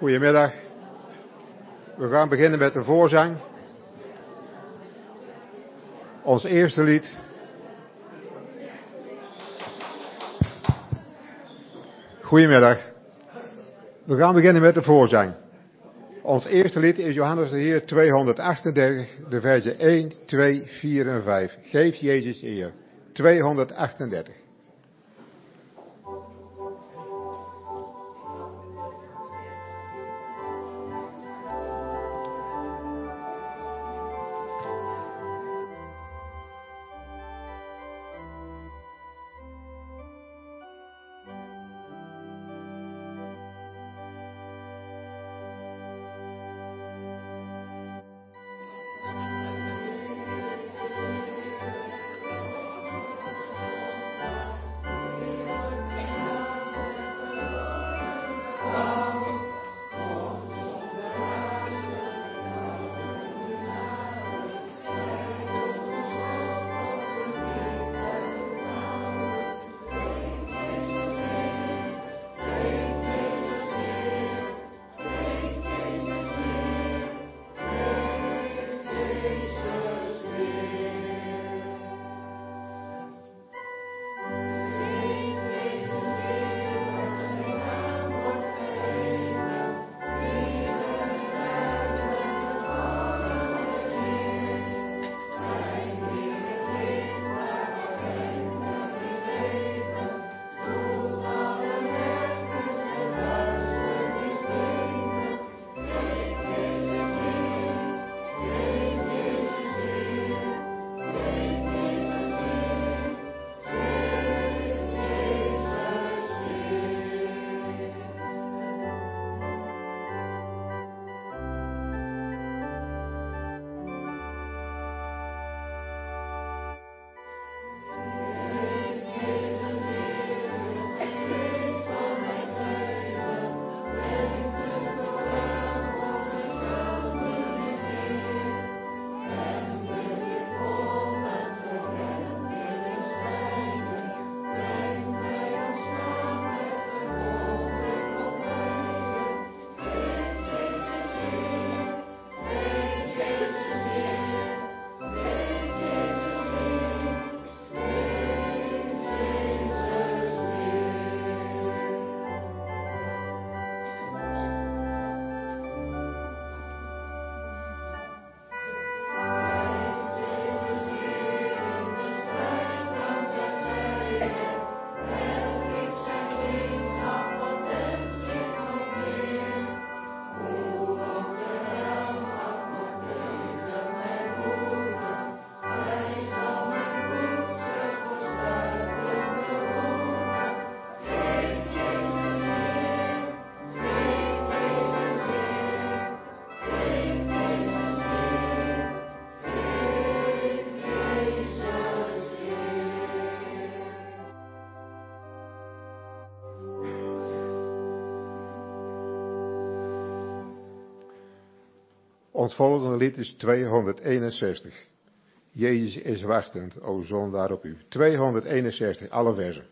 Goedemiddag. We gaan beginnen met de voorzang. Ons eerste lied. Goedemiddag. We gaan beginnen met de voorzang. Ons eerste lied is Johannes de Heer 238, de versen 1, 2, 4 en 5. Geef Jezus eer. 238. Ons volgende lied is 261. Jezus is wachtend, o zondaar op u. 261, alle verzen.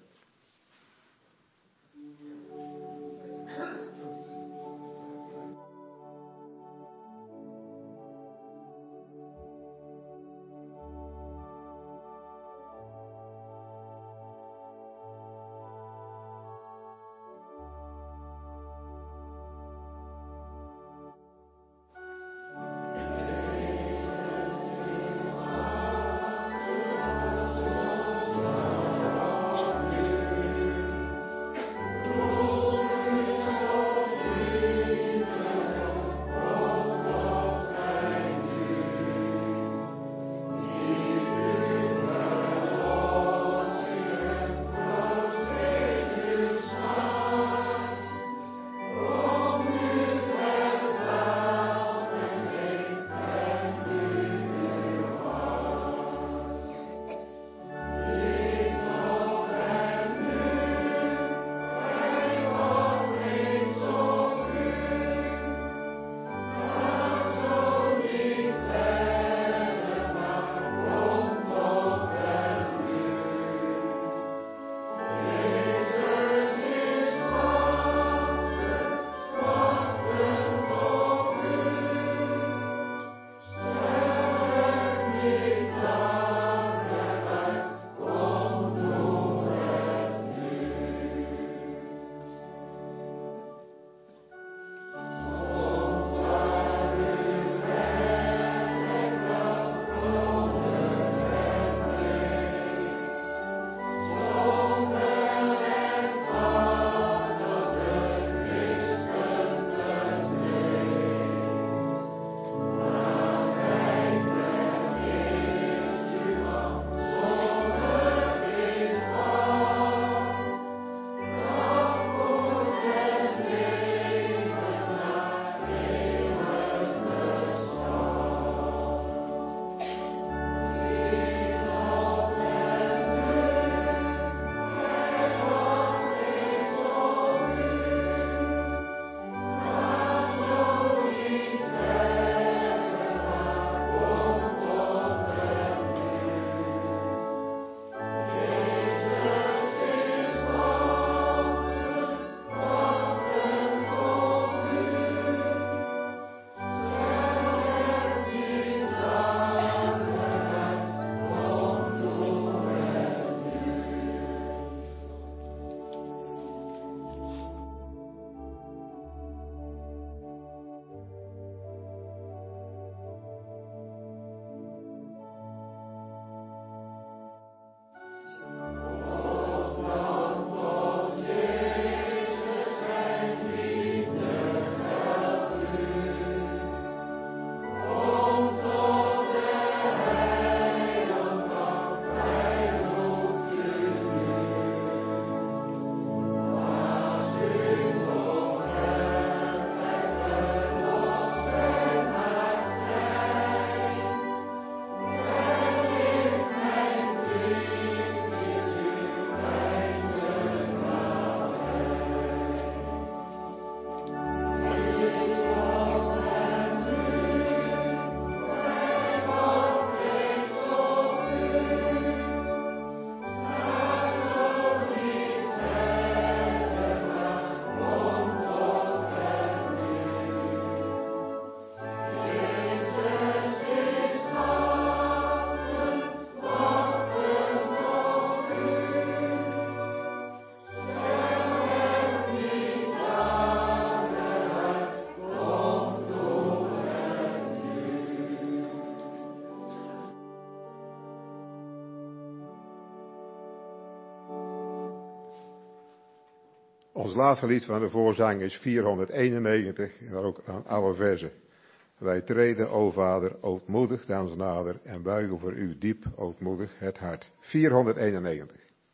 Ons laatste lied van de voorzang is 491, en dan ook aan alle verzen. Wij treden, o Vader, ootmoedig dames nader en buigen voor u diep, ootmoedig het hart. 491.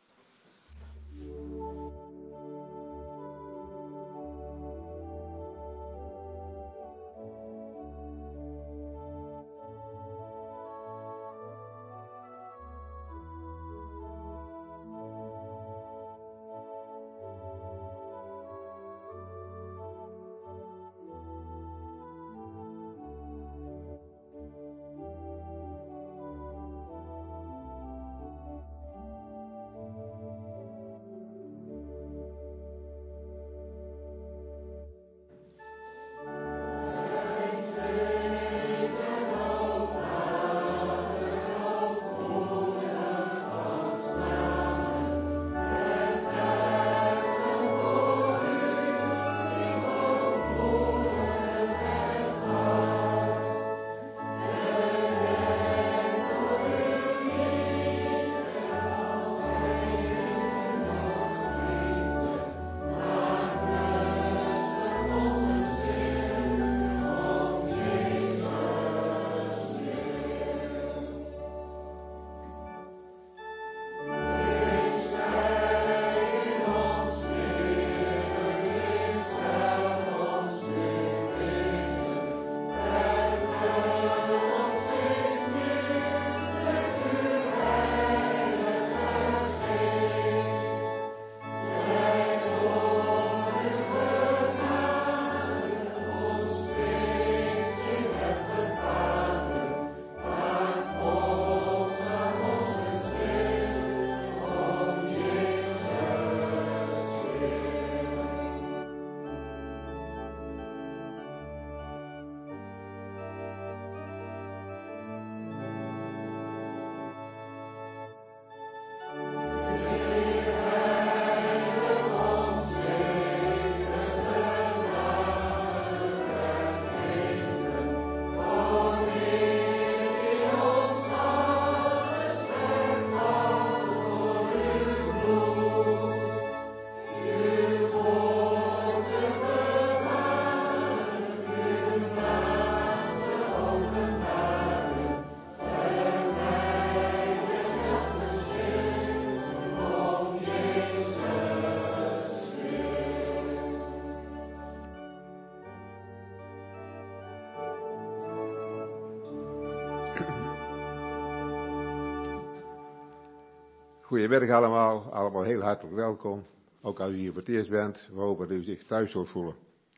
Goedemiddag allemaal heel hartelijk welkom. Ook als u hier voor het eerst bent, we hopen dat u zich thuis zult voelen.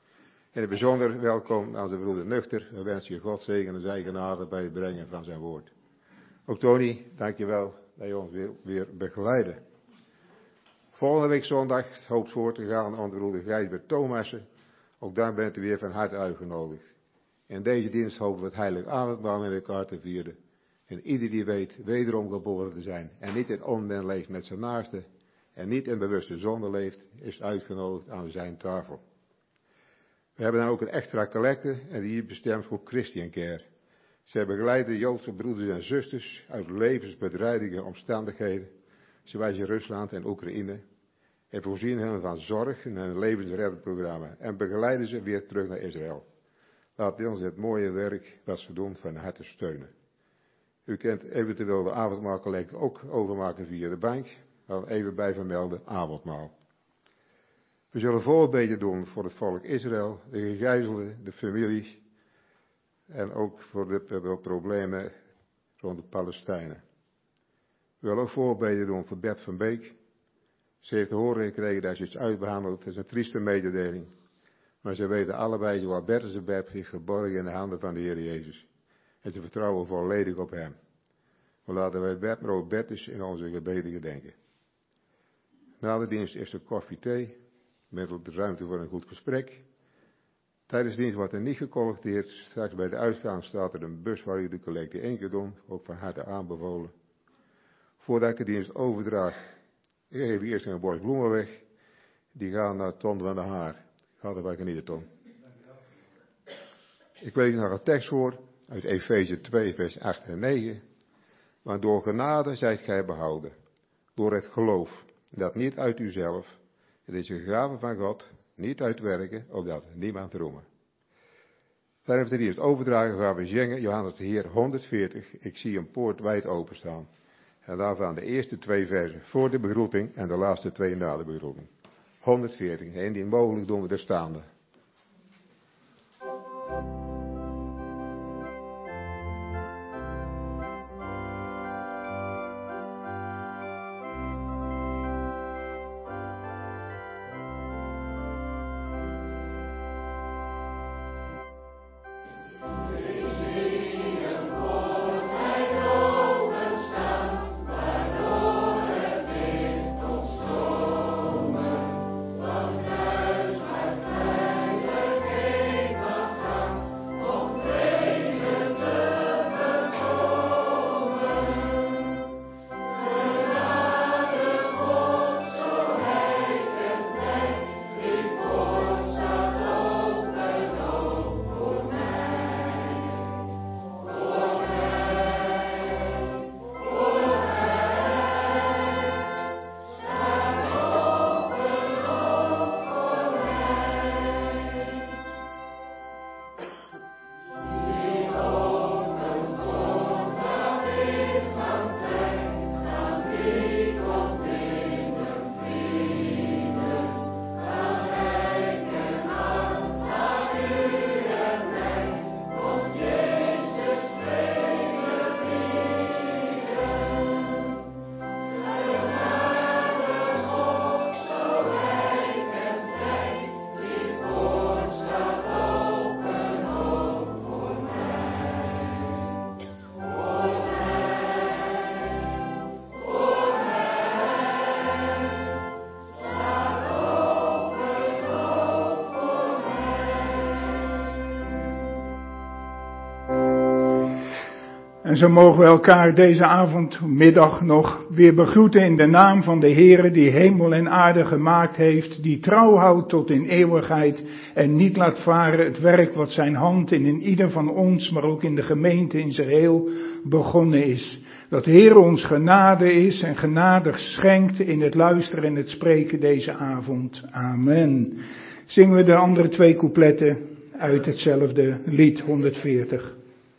En een bijzonder welkom aan de broeder Nuchter. We wensen je God zegen en zijn genade bij het brengen van zijn woord. Ook Tony, dankjewel dat je ons weer begeleidt. Volgende week zondag hoopt voor te gaan aan de broeder Gijsbert Thomassen. Ook daar bent u weer van harte uitgenodigd. In deze dienst hopen we het heilig avondmaal met elkaar te vieren. En ieder die weet wederom geboren te zijn en niet in onmin leeft met zijn naaste en niet in bewuste zonde leeft, is uitgenodigd aan zijn tafel. We hebben dan ook een extra collecte en die is bestemd voor Christian Care. Zij begeleiden Joodse broeders en zusters uit levensbedreigende omstandigheden, zoals in Rusland en Oekraïne, en voorzien hen van zorg en een levensreddingsprogramma en begeleiden ze weer terug naar Israël. Laat ons het mooie werk dat ze doen van harte steunen. U kunt eventueel de avondmaalcollecte ook overmaken via de bank. Dan even bij vermelden avondmaal. We zullen voorbeden doen voor het volk Israël, de gegijzelden, de families en ook voor de problemen rond de Palestijnen. We willen ook voorbeden doen voor Bert van Beek. Ze heeft te horen gekregen dat ze iets uitbehandeld. Het is een trieste mededeling. Maar ze weten allebei, zowel Bert als Beb, is geborgen in de handen van de Heer Jezus. En ze vertrouwen volledig op hem. We laten wij Bert, maar ook Bertus in onze gebeden gedenken. Na de dienst is er koffie, thee, met de ruimte voor een goed gesprek. Tijdens de dienst wordt er niet gecollecteerd. Straks bij de uitgang staat er een bus waar u de collecte in kunt doen, ook van harte aanbevolen. Voordat ik de dienst overdraag, geef ik eerst een bos bloemen weg. Die gaan naar Ton van der Haar. Ga erbij genieten, Ton. Ik lees nog een tekst voor uit Efeze 2, vers 8 en 9. Maar door genade zijt gij behouden, door het geloof, dat niet uit uzelf, Het is een gave van God, niet uitwerken, opdat niemand roemen. Verder heeft hij het overdragen, gaan we zingen, Johannes de Heer 140, ik zie een poort wijd openstaan. En daarvan de eerste 2 versen voor de begroeting en de laatste 2 na de begroeting. 140, en indien mogelijk doen we de staande. En zo mogen we elkaar deze avondmiddag nog weer begroeten in de naam van de Heere die hemel en aarde gemaakt heeft, die trouw houdt tot in eeuwigheid en niet laat varen het werk wat zijn hand in ieder van ons, maar ook in de gemeente in zijn heel begonnen is. Dat de Heere ons genade is en genadig schenkt in het luisteren en het spreken deze avond. Amen. Zingen we de andere 2 coupletten uit hetzelfde lied 140.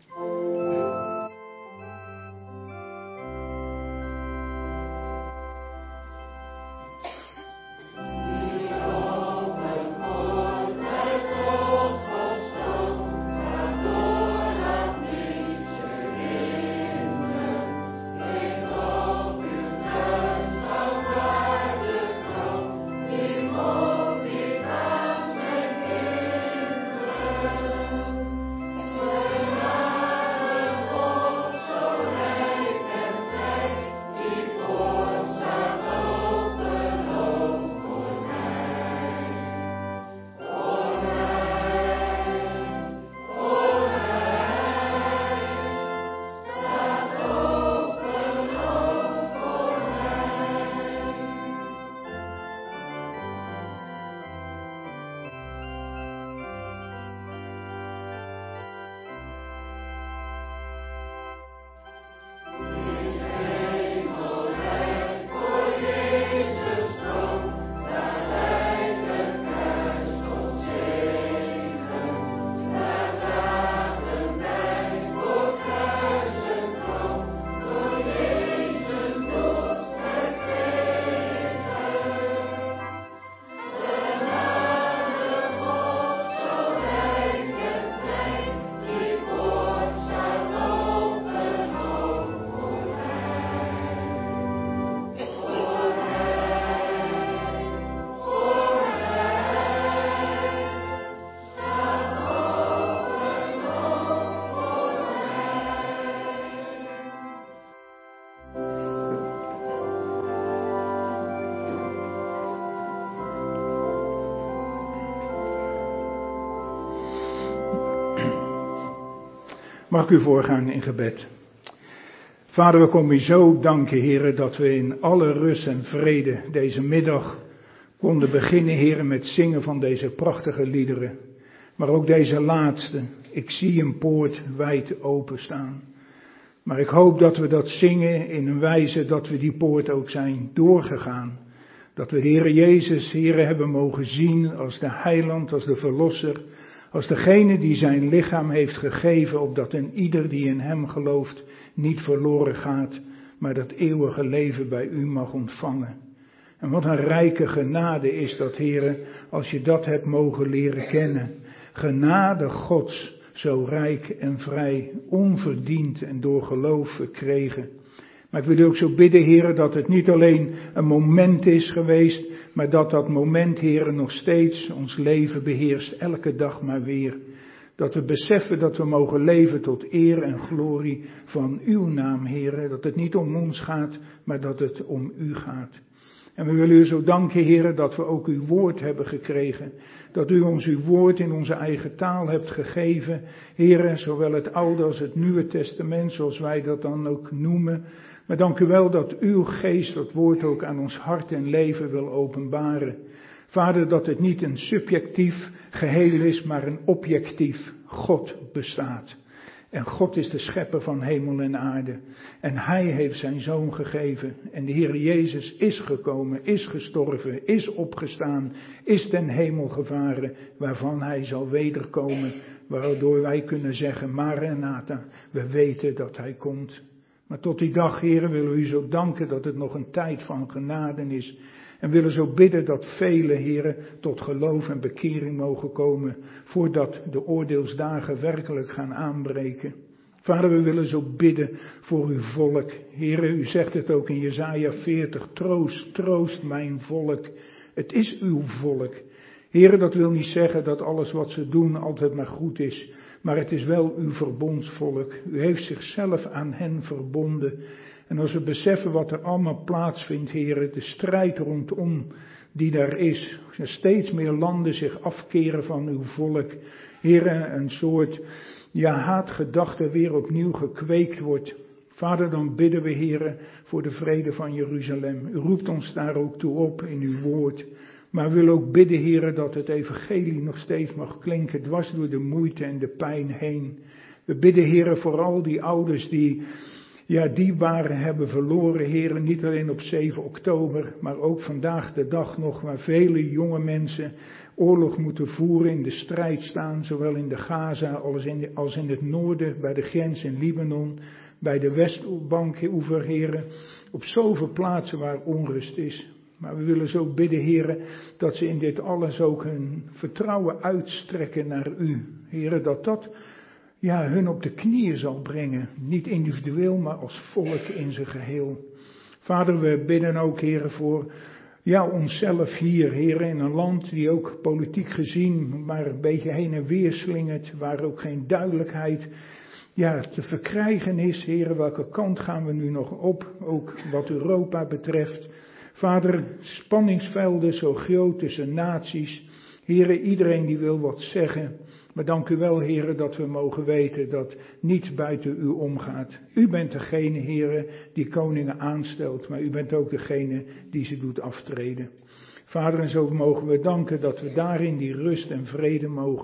Mag ik u voorgaan in gebed. Vader, we komen u zo danken, Heere, dat we in alle rust en vrede deze middag konden beginnen, Heere, met zingen van deze prachtige liederen. Maar ook deze laatste, ik zie een poort wijd openstaan. Maar ik hoop dat we dat zingen in een wijze dat we die poort ook zijn doorgegaan. Dat we de Heere Jezus, Heere, hebben mogen zien als de heiland, als de verlosser, als degene die zijn lichaam heeft gegeven, opdat een ieder die in hem gelooft niet verloren gaat, maar dat eeuwige leven bij u mag ontvangen. En wat een rijke genade is dat, Heere, als je dat hebt mogen leren kennen. Genade Gods, zo rijk en vrij, onverdiend en door geloof verkregen. Maar ik wil u ook zo bidden, Heere, dat het niet alleen een moment is geweest, maar dat dat moment, Heere, nog steeds ons leven beheerst, elke dag maar weer. Dat we beseffen dat we mogen leven tot eer en glorie van uw naam, Heere. Dat het niet om ons gaat, maar dat het om u gaat. En we willen u zo danken, Heere, dat we ook uw woord hebben gekregen. Dat u ons uw woord in onze eigen taal hebt gegeven. Heere, zowel het Oude als het Nieuwe Testament, zoals wij dat dan ook noemen. Maar dank u wel dat uw geest dat woord ook aan ons hart en leven wil openbaren. Vader, dat het niet een subjectief geheel is, maar een objectief God bestaat. En God is de schepper van hemel en aarde. En hij heeft zijn zoon gegeven. En de Heer Jezus is gekomen, is gestorven, is opgestaan, is ten hemel gevaren, waarvan hij zal wederkomen. Waardoor wij kunnen zeggen, Maranatha, we weten dat hij komt. Maar tot die dag, Heer, willen we u zo danken dat het nog een tijd van genade is. En willen zo bidden dat vele, Heere, tot geloof en bekering mogen komen, voordat de oordeelsdagen werkelijk gaan aanbreken. Vader, we willen zo bidden voor uw volk. Heere, u zegt het ook in Jesaja 40, troost, troost mijn volk. Het is uw volk. Heere, dat wil niet zeggen dat alles wat ze doen altijd maar goed is, maar het is wel uw verbondsvolk. U heeft zichzelf aan hen verbonden. En als we beseffen wat er allemaal plaatsvindt, Heere, de strijd rondom die daar is, als steeds meer landen zich afkeren van uw volk, Heere, een soort haatgedachte weer opnieuw gekweekt wordt. Vader, dan bidden we, Heere, voor de vrede van Jeruzalem. U roept ons daar ook toe op in uw woord. Maar we willen ook bidden, Heere, dat het evangelie nog steeds mag klinken, dwars door de moeite en de pijn heen. We bidden, Heere, voor al die ouders die dierbaren hebben verloren, Heere, niet alleen op 7 oktober, maar ook vandaag de dag nog, waar vele jonge mensen oorlog moeten voeren, in de strijd staan, zowel in de Gaza als in het noorden, bij de grens in Libanon, bij de Westbankoever, Heere, op zoveel plaatsen waar onrust is. Maar we willen zo bidden, Heere, dat ze in dit alles ook hun vertrouwen uitstrekken naar u. Heere, dat hun op de knieën zal brengen. Niet individueel, maar als volk in zijn geheel. Vader, we bidden ook, Heere, voor onszelf hier, Heere, in een land die ook politiek gezien maar een beetje heen en weer slingert, waar ook geen duidelijkheid te verkrijgen is. Heere, welke kant gaan we nu nog op, ook wat Europa betreft. Vader, spanningsvelden zo groot tussen naties. Heere, iedereen die wil wat zeggen. Maar dank u wel, Heere, dat we mogen weten dat niets buiten u omgaat. U bent degene, Heere, die koningen aanstelt, maar u bent ook degene die ze doet aftreden. Vader, en zo mogen we danken dat we daarin die rust en vrede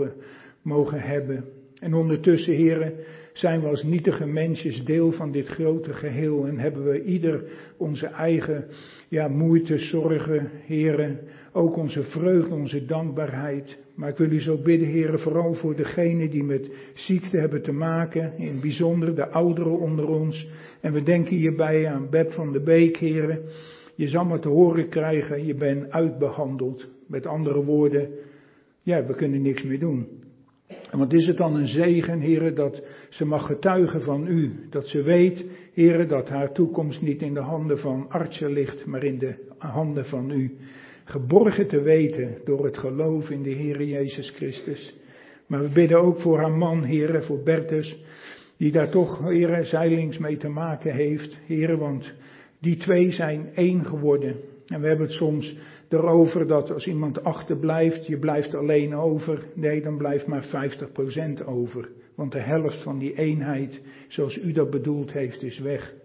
mogen hebben. En ondertussen, Heere, zijn we als nietige mensjes deel van dit grote geheel en hebben we ieder onze eigen moeite, zorgen, Heere, ook onze vreugde, onze dankbaarheid. Maar ik wil u zo bidden, Heere, vooral voor degenen die met ziekte hebben te maken, in het bijzonder de ouderen onder ons. En we denken hierbij aan Beb van de Beek, Heere. Je zal maar te horen krijgen, je bent uitbehandeld. Met andere woorden, we kunnen niks meer doen. En wat is het dan een zegen, Heere, dat ze mag getuigen van u. Dat ze weet, Heere, dat haar toekomst niet in de handen van artsen ligt, maar in de handen van u. Geborgen te weten door het geloof in de Heere Jezus Christus. Maar we bidden ook voor haar man, Heere, voor Bertus, die daar toch, Heere, zijdelings mee te maken heeft. Heere, want die twee zijn één geworden. En we hebben het soms erover dat als iemand achterblijft, je blijft alleen over. Nee, dan blijft maar 50% over. Want de helft van die eenheid, zoals u dat bedoeld heeft, is weg.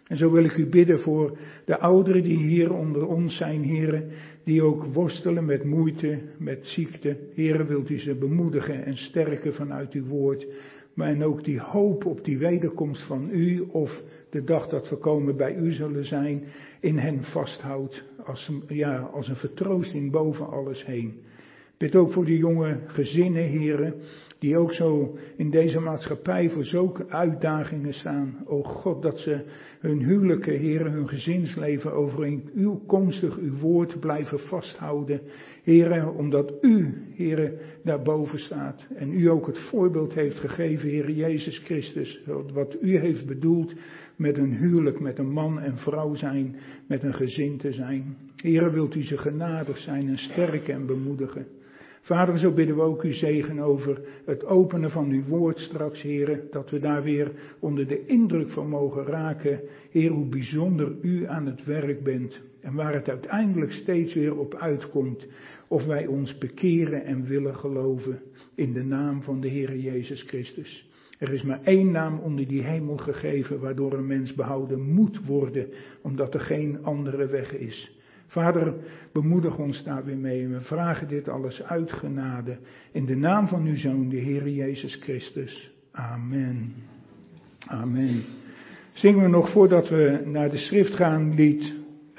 En zo wil ik u bidden voor de ouderen die hier onder ons zijn, heren, die ook worstelen met moeite, met ziekte. Heren, wilt u ze bemoedigen en sterken vanuit uw woord. Maar en ook die hoop op die wederkomst van u, of de dag dat we komen bij u zullen zijn, in hen vasthoudt. Als een vertroosting boven alles heen. Bid ook voor die jonge gezinnen, heren, die ook zo in deze maatschappij voor zulke uitdagingen staan. O God, dat ze hun huwelijken, heren, hun gezinsleven overeenkomstig uw woord blijven vasthouden. Heren, omdat u, heren, daarboven staat. En u ook het voorbeeld heeft gegeven, heren Jezus Christus. Wat u heeft bedoeld met een huwelijk, met een man en vrouw zijn, met een gezin te zijn. Heren, wilt u ze genadig zijn en sterken en bemoedigen. Vader, zo bidden we ook uw zegen over het openen van uw woord straks, heren, dat we daar weer onder de indruk van mogen raken, Heer, hoe bijzonder u aan het werk bent en waar het uiteindelijk steeds weer op uitkomt, of wij ons bekeren en willen geloven in de naam van de Heer Jezus Christus. Er is maar één naam onder die hemel gegeven, waardoor een mens behouden moet worden, omdat er geen andere weg is. Vader, bemoedig ons daar weer mee en we vragen dit alles uit genade in de naam van uw Zoon, de Heer Jezus Christus. Amen. Amen. Zingen we nog voordat we naar de schrift gaan, lied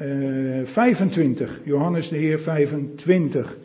25, Johannes de Heer 25.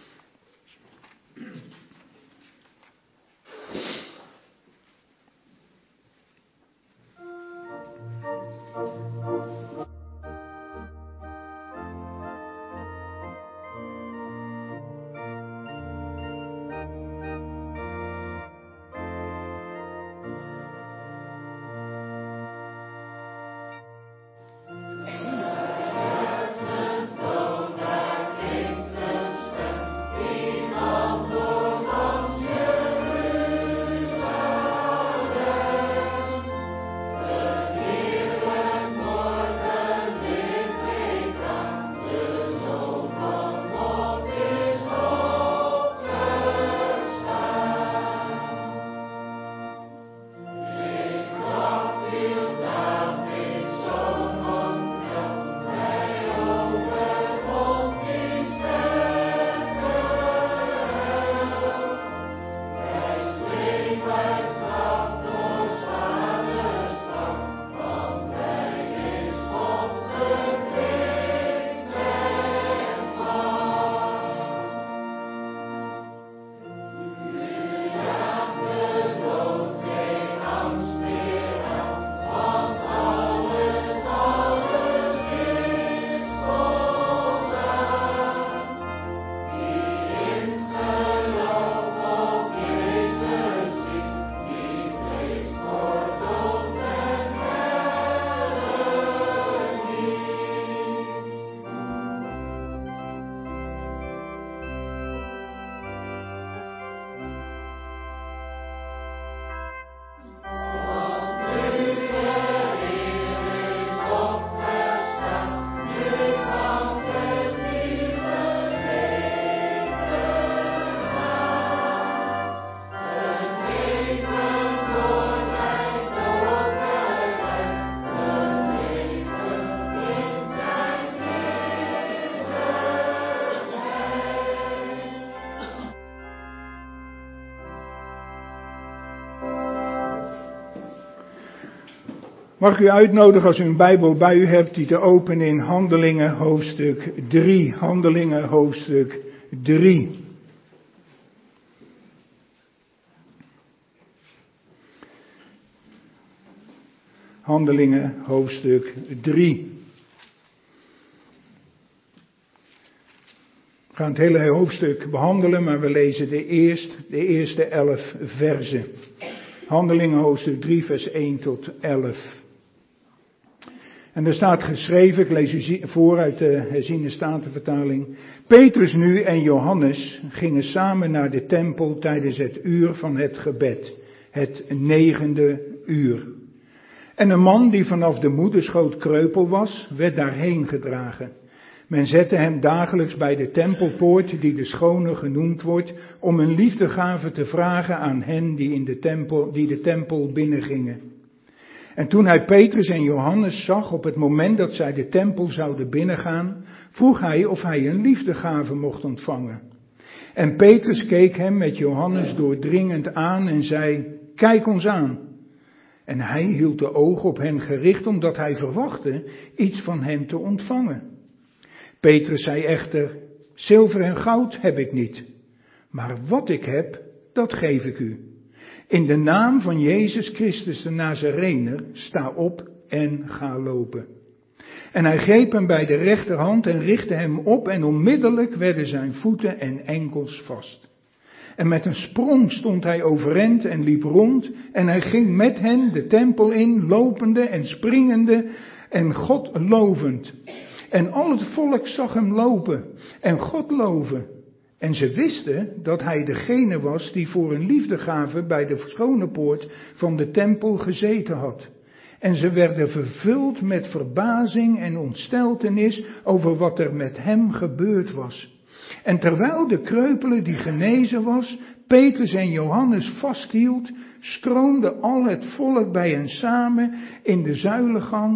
Mag ik u uitnodigen als u een Bijbel bij u hebt die te openen in Handelingen hoofdstuk 3. Handelingen hoofdstuk 3. Handelingen hoofdstuk 3. We gaan het hele hoofdstuk behandelen, maar we lezen de eerste 11 verzen. Handelingen hoofdstuk 3 vers 1 tot 11. En er staat geschreven, ik lees u voor uit de herziene statenvertaling. Petrus nu en Johannes gingen samen naar de tempel tijdens het uur van het gebed, het 9e uur. En een man die vanaf de moederschoot kreupel was, werd daarheen gedragen. Men zette hem dagelijks bij de tempelpoort, die de schone genoemd wordt, om een liefdegave te vragen aan hen die de tempel binnengingen. En toen hij Petrus en Johannes zag op het moment dat zij de tempel zouden binnengaan, vroeg hij of hij een liefdegave mocht ontvangen. En Petrus keek hem met Johannes doordringend aan en zei, kijk ons aan. En hij hield de ogen op hen gericht, omdat hij verwachtte iets van hen te ontvangen. Petrus zei echter, zilver en goud heb ik niet, maar wat ik heb, dat geef ik u. In de naam van Jezus Christus de Nazarener, sta op en ga lopen. En hij greep hem bij de rechterhand en richtte hem op en onmiddellijk werden zijn voeten en enkels vast. En met een sprong stond hij overeind en liep rond en hij ging met hen de tempel in, lopende en springende en God lovend. En al het volk zag hem lopen en God loven. En ze wisten dat hij degene was die voor een liefdegave bij de schone poort van de tempel gezeten had. En ze werden vervuld met verbazing en ontsteltenis over wat er met hem gebeurd was. En terwijl de kreupele die genezen was, Petrus en Johannes vasthield, stroomde al het volk bij hen samen in de zuilengang,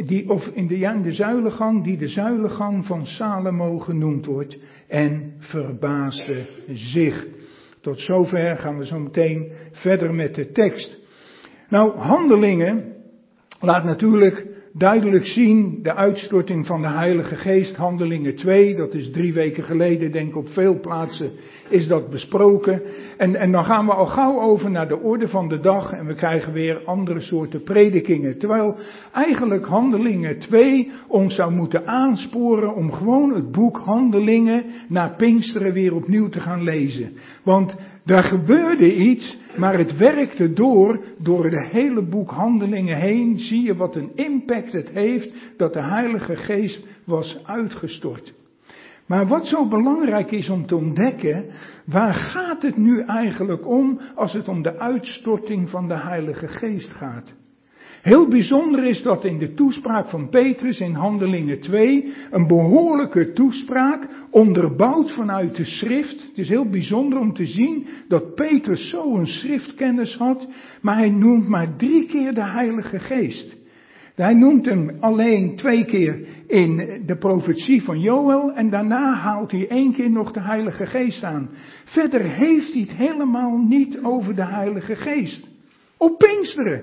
die de zuilengang van Salomo genoemd wordt, en verbaasde zich. Tot zover gaan we zo meteen verder met de tekst. Nou, Handelingen laat natuurlijk duidelijk zien de uitstorting van de Heilige Geest. Handelingen 2, dat is 3 weken geleden, denk ik op veel plaatsen is dat besproken. En dan gaan we al gauw over naar de orde van de dag en we krijgen weer andere soorten predikingen. Terwijl eigenlijk Handelingen 2 ons zou moeten aansporen om gewoon het boek Handelingen na Pinksteren weer opnieuw te gaan lezen. Want daar gebeurde iets, maar het werkte door het hele boek Handelingen heen. Zie je wat een impact het heeft dat de Heilige Geest was uitgestort. Maar wat zo belangrijk is om te ontdekken, waar gaat het nu eigenlijk om als het om de uitstorting van de Heilige Geest gaat? Heel bijzonder is dat in de toespraak van Petrus in Handelingen 2, een behoorlijke toespraak, onderbouwd vanuit de schrift. Het is heel bijzonder om te zien dat Petrus zo'n schriftkennis had, maar hij noemt maar 3 keer de Heilige Geest. Hij noemt hem alleen 2 keer in de profetie van Joël en daarna haalt hij 1 keer nog de Heilige Geest aan. Verder heeft hij het helemaal niet over de Heilige Geest. Op Pinksteren.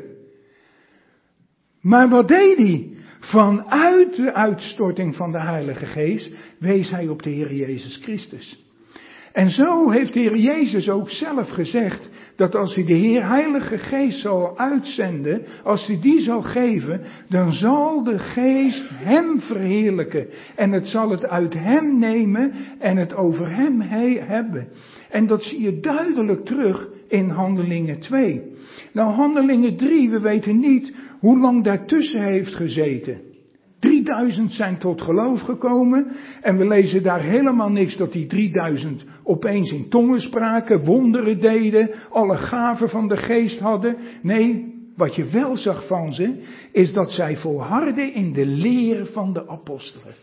Maar wat deed hij? Vanuit de uitstorting van de Heilige Geest wees hij op de Heer Jezus Christus. En zo heeft de Heer Jezus ook zelf gezegd dat als hij de Heilige Geest zal uitzenden, als hij die zal geven, dan zal de Geest hem verheerlijken. En het zal het uit hem nemen en het over hem hebben. En dat zie je duidelijk terug in Handelingen 2. Nou, Handelingen 3, we weten niet hoe lang daartussen heeft gezeten. 3000 zijn tot geloof gekomen en we lezen daar helemaal niks dat die 3000 opeens in tongen spraken, wonderen deden, alle gaven van de Geest hadden. Nee, wat je wel zag van ze, is dat zij volharden in de leer van de apostelen.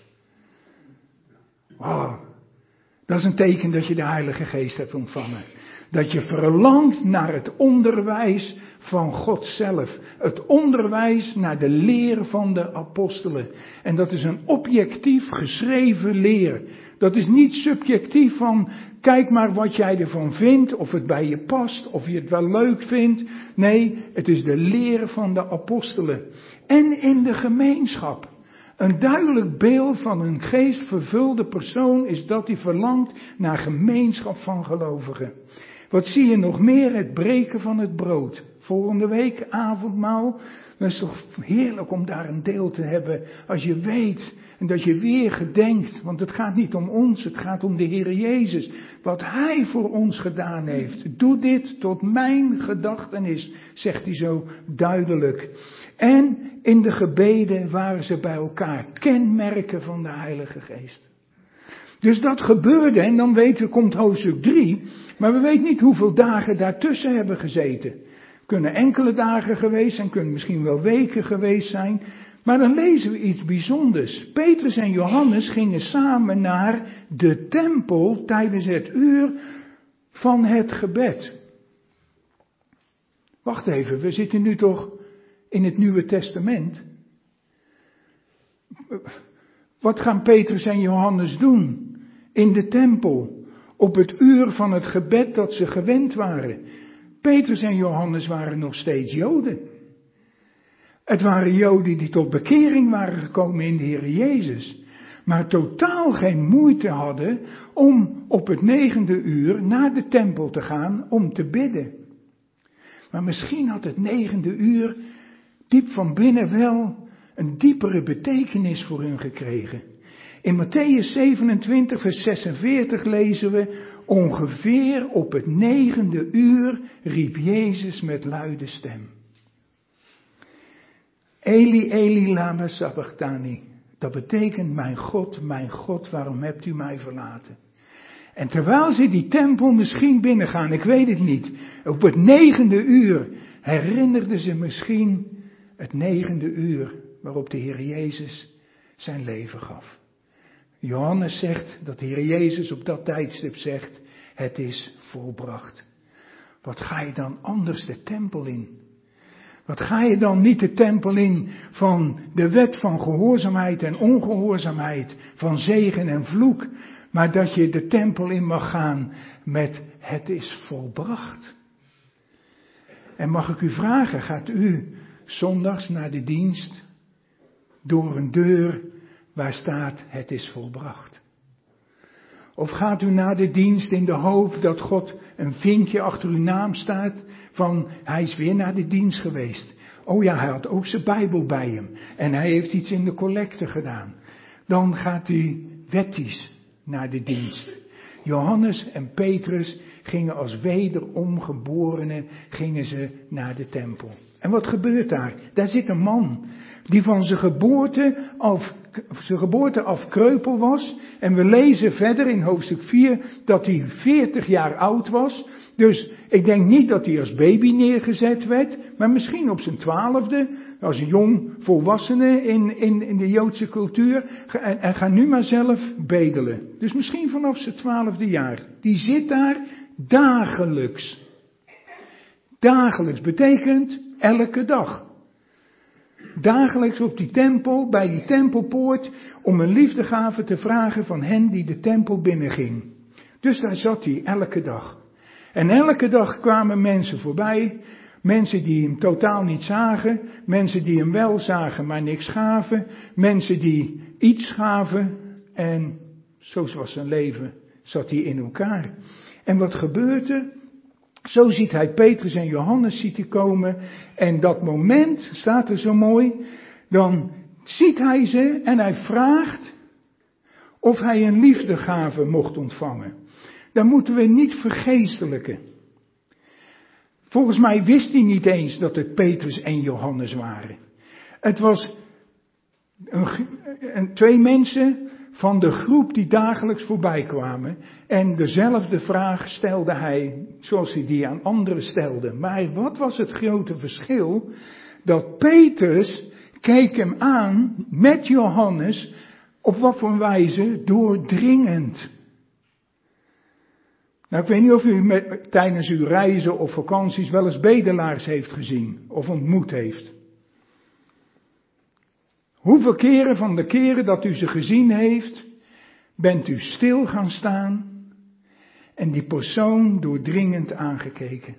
Wow, dat is een teken dat je de Heilige Geest hebt ontvangen. Dat je verlangt naar het onderwijs van God zelf. Het onderwijs naar de leer van de apostelen. En dat is een objectief geschreven leer. Dat is niet subjectief van, kijk maar wat jij ervan vindt, of het bij je past, of je het wel leuk vindt. Nee, het is de leer van de apostelen. En in de gemeenschap. Een duidelijk beeld van een geestvervulde persoon is dat hij verlangt naar gemeenschap van gelovigen. Wat zie je nog meer? Het breken van het brood. Volgende week avondmaal. Dat is toch heerlijk om daar een deel te hebben. Als je weet en dat je weer gedenkt. Want het gaat niet om ons, het gaat om de Heer Jezus. Wat Hij voor ons gedaan heeft. Doe dit tot mijn gedachtenis, zegt hij zo duidelijk. En in de gebeden waren ze bij elkaar. Kenmerken van de Heilige Geest. Dus dat gebeurde en dan weten we, komt hoofdstuk 3. Maar we weten niet hoeveel dagen daartussen hebben gezeten. Kunnen enkele dagen geweest zijn, kunnen misschien wel weken geweest zijn. Maar dan lezen we iets bijzonders. Petrus en Johannes gingen samen naar de tempel tijdens het uur van het gebed. Wacht even, we zitten nu toch in het Nieuwe Testament. Wat gaan Petrus en Johannes doen in de tempel op het uur van het gebed dat ze gewend waren? Petrus en Johannes waren nog steeds Joden. Het waren Joden die tot bekering waren gekomen in de Heer Jezus, maar totaal geen moeite hadden om op het 9e uur naar de tempel te gaan om te bidden. Maar misschien had het 9e uur diep van binnen wel een diepere betekenis voor hun gekregen. In Mattheüs 27 vers 46 lezen we: ongeveer op het 9e uur riep Jezus met luide stem: Eli, Eli, lama sabachthani. Dat betekent: mijn God, waarom hebt u mij verlaten? En terwijl ze die tempel misschien binnengaan, ik weet het niet, op het 9e uur herinnerden ze misschien het 9e uur waarop de Heer Jezus zijn leven gaf. Johannes zegt dat de Heer Jezus op dat tijdstip zegt: het is volbracht. Wat ga je dan anders de tempel in? Wat ga je dan niet de tempel in van de wet van gehoorzaamheid en ongehoorzaamheid, van zegen en vloek, maar dat je de tempel in mag gaan met: het is volbracht. En mag ik u vragen, gaat u zondags naar de dienst door een deur waar staat: het is volbracht? Of gaat u naar de dienst in de hoop dat God een vinkje achter uw naam staat van: hij is weer naar de dienst geweest. Oh ja, hij had ook zijn Bijbel bij hem en hij heeft iets in de collecte gedaan. Dan gaat u wettisch naar de dienst. Johannes en Petrus gingen als wederomgeborenen gingen ze naar de tempel. En wat gebeurt daar? Daar zit een man die van zijn geboorte af kreupel was. En we lezen verder in hoofdstuk 4 dat hij 40 jaar oud was. Dus ik denk niet dat hij als baby neergezet werd, maar misschien op zijn 12e, als een jong volwassene in de Joodse cultuur. En ga nu maar zelf bedelen. Dus misschien vanaf zijn 12e jaar. Die zit daar dagelijks. Dagelijks betekent elke dag. Dagelijks op die tempel, bij die tempelpoort, om een liefdegave te vragen van hen die de tempel binnenging. Dus daar zat hij elke dag. En elke dag kwamen mensen voorbij, mensen die hem totaal niet zagen, mensen die hem wel zagen maar niks gaven, mensen die iets gaven en zo was zijn leven, zat hij in elkaar. En wat gebeurt er? Zo ziet hij Petrus en Johannes ziet hij komen en dat moment staat er zo mooi, dan ziet hij ze en hij vraagt of hij een liefdegave mocht ontvangen. Dat moeten we niet vergeestelijken. Volgens mij wist hij niet eens dat het Petrus en Johannes waren. Het was twee mensen van de groep die dagelijks voorbij kwamen. En dezelfde vraag stelde hij zoals hij die aan anderen stelde. Maar wat was het grote verschil? Dat Petrus keek hem aan met Johannes op wat voor wijze? Doordringend. Nou, ik weet niet of u tijdens uw reizen of vakanties wel eens bedelaars heeft gezien of ontmoet heeft. Hoeveel keren van de keren dat u ze gezien heeft, bent u stil gaan staan en die persoon doordringend aangekeken.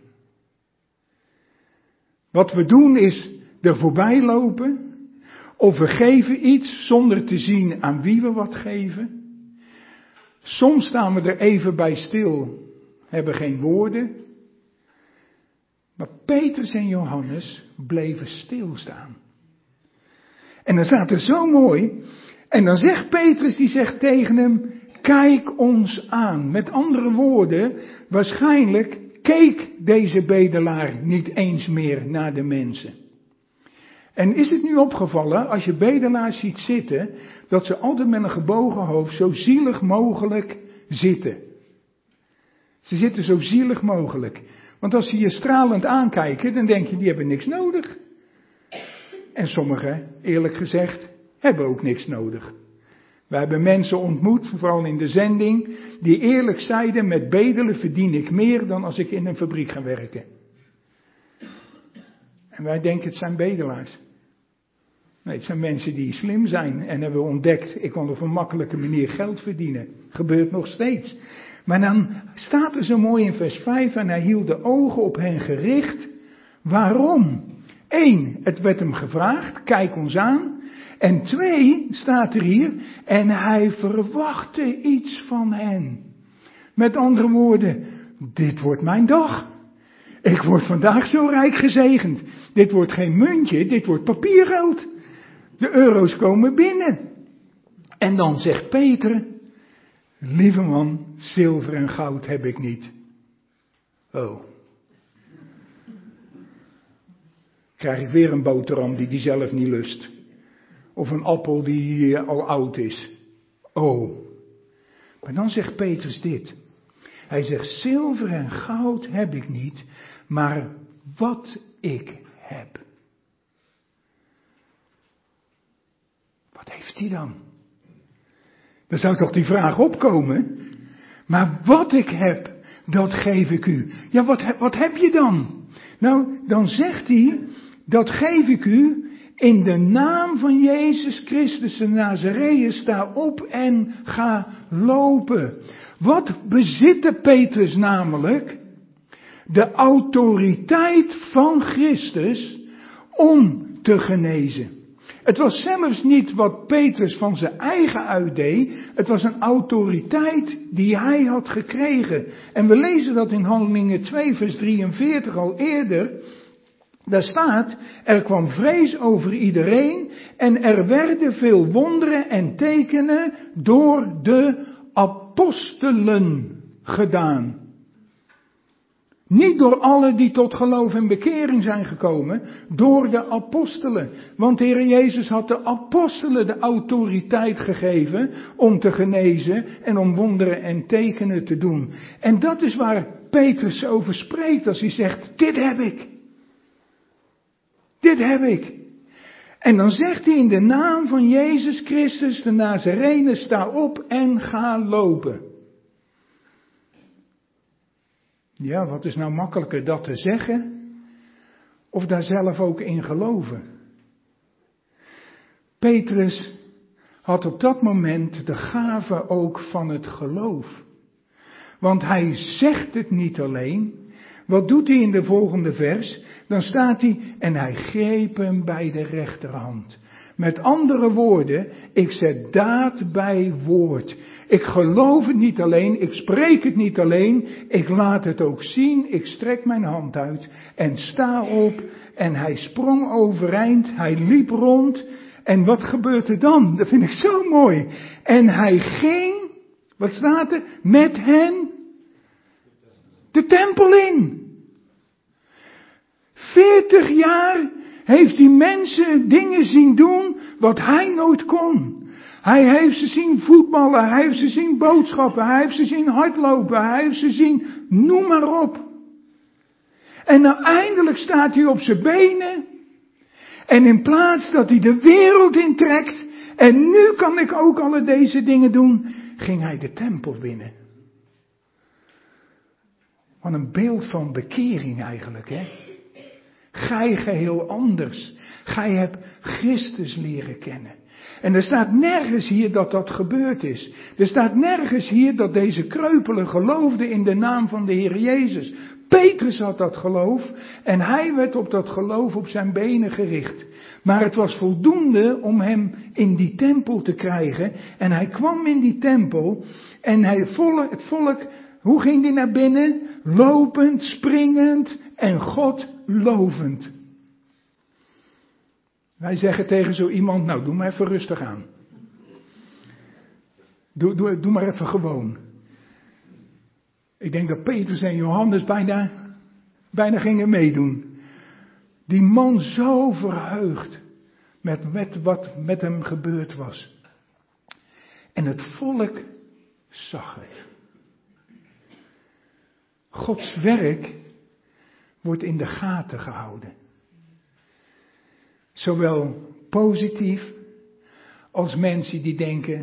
Wat we doen is er voorbij lopen of we geven iets zonder te zien aan wie we wat geven. Soms staan we er even bij stil, hebben geen woorden. Maar Petrus en Johannes bleven stilstaan. En dan staat er zo mooi, en dan zegt Petrus, die zegt tegen hem: kijk ons aan. Met andere woorden, waarschijnlijk keek deze bedelaar niet eens meer naar de mensen. En is het nu opgevallen, als je bedelaars ziet zitten, dat ze altijd met een gebogen hoofd zo zielig mogelijk zitten. Ze zitten zo zielig mogelijk. Want als ze je stralend aankijken, dan denk je, die hebben niks nodig. En sommigen, eerlijk gezegd, hebben ook niks nodig. We hebben mensen ontmoet, vooral in de zending, die eerlijk zeiden, met bedelen verdien ik meer dan als ik in een fabriek ga werken. En wij denken het zijn bedelaars. Nee, het zijn mensen die slim zijn en hebben ontdekt, ik kan op een makkelijke manier geld verdienen. Gebeurt nog steeds. Maar dan staat er zo mooi in vers 5, en hij hield de ogen op hen gericht. Waarom? 1, het werd hem gevraagd, kijk ons aan. En 2, staat er hier, en hij verwachtte iets van hen. Met andere woorden, dit wordt mijn dag. Ik word vandaag zo rijk gezegend. Dit wordt geen muntje, dit wordt papiergeld. De euro's komen binnen. En dan zegt Peter, lieve man, zilver en goud heb ik niet. Oh. Krijg ik weer een boterham die zelf niet lust. Of een appel die al oud is. Oh. Maar dan zegt Petrus dit. Hij zegt, zilver en goud heb ik niet, maar wat ik heb. Wat heeft hij dan? Dan zou toch die vraag opkomen. Maar wat ik heb, dat geef ik u. Ja, wat heb je dan? Nou, dan zegt hij, dat geef ik u in de naam van Jezus Christus de Nazareër. Sta op en ga lopen. Wat bezitte Petrus namelijk? De autoriteit van Christus om te genezen. Het was zelfs niet wat Petrus van zijn eigen uitdeed. Het was een autoriteit die hij had gekregen. En we lezen dat in Handelingen 2 vers 43 al eerder. Daar staat, er kwam vrees over iedereen en er werden veel wonderen en tekenen door de apostelen gedaan. Niet door alle die tot geloof en bekering zijn gekomen, door de apostelen. Want de Heer Jezus had de apostelen de autoriteit gegeven om te genezen en om wonderen en tekenen te doen. En dat is waar Petrus over spreekt als hij zegt, dit heb ik. Dit heb ik. En dan zegt hij in de naam van Jezus Christus de Nazareër, sta op en ga lopen. Ja, wat is nou makkelijker, dat te zeggen of daar zelf ook in geloven? Petrus had op dat moment de gave ook van het geloof. Want hij zegt het niet alleen. Wat doet hij in de volgende vers? Dan staat hij, en hij greep hem bij de rechterhand. Met andere woorden, ik zet daad bij woord. Ik geloof het niet alleen, ik spreek het niet alleen, ik laat het ook zien, ik strek mijn hand uit en sta op. En hij sprong overeind, hij liep rond. En wat gebeurt er dan? Dat vind ik zo mooi. En hij ging, wat staat er? Met hen de tempel in. 40 jaar heeft die mensen dingen zien doen wat hij nooit kon. Hij heeft ze zien voetballen, hij heeft ze zien boodschappen, hij heeft ze zien hardlopen, hij heeft ze zien, noem maar op. En nou eindelijk staat hij op zijn benen. En in plaats dat hij de wereld intrekt, en nu kan ik ook alle deze dingen doen, ging hij de tempel binnen. Wat een beeld van bekering eigenlijk, hè. Gij geheel anders. Gij hebt Christus leren kennen. En er staat nergens hier dat dat gebeurd is. Er staat nergens hier dat deze kreupelen geloofden in de naam van de Heer Jezus. Petrus had dat geloof en hij werd op dat geloof op zijn benen gericht. Maar het was voldoende om hem in die tempel te krijgen. En hij kwam in die tempel en het volk, hoe ging die naar binnen? Lopend, springend en God lovend. Wij zeggen tegen zo iemand, nou doe maar even rustig aan. Doe maar even gewoon. Ik denk dat Petrus en Johannes bijna gingen meedoen. Die man zo verheugd met wat met hem gebeurd was. En het volk zag het. Gods werk wordt in de gaten gehouden. Zowel positief als mensen die denken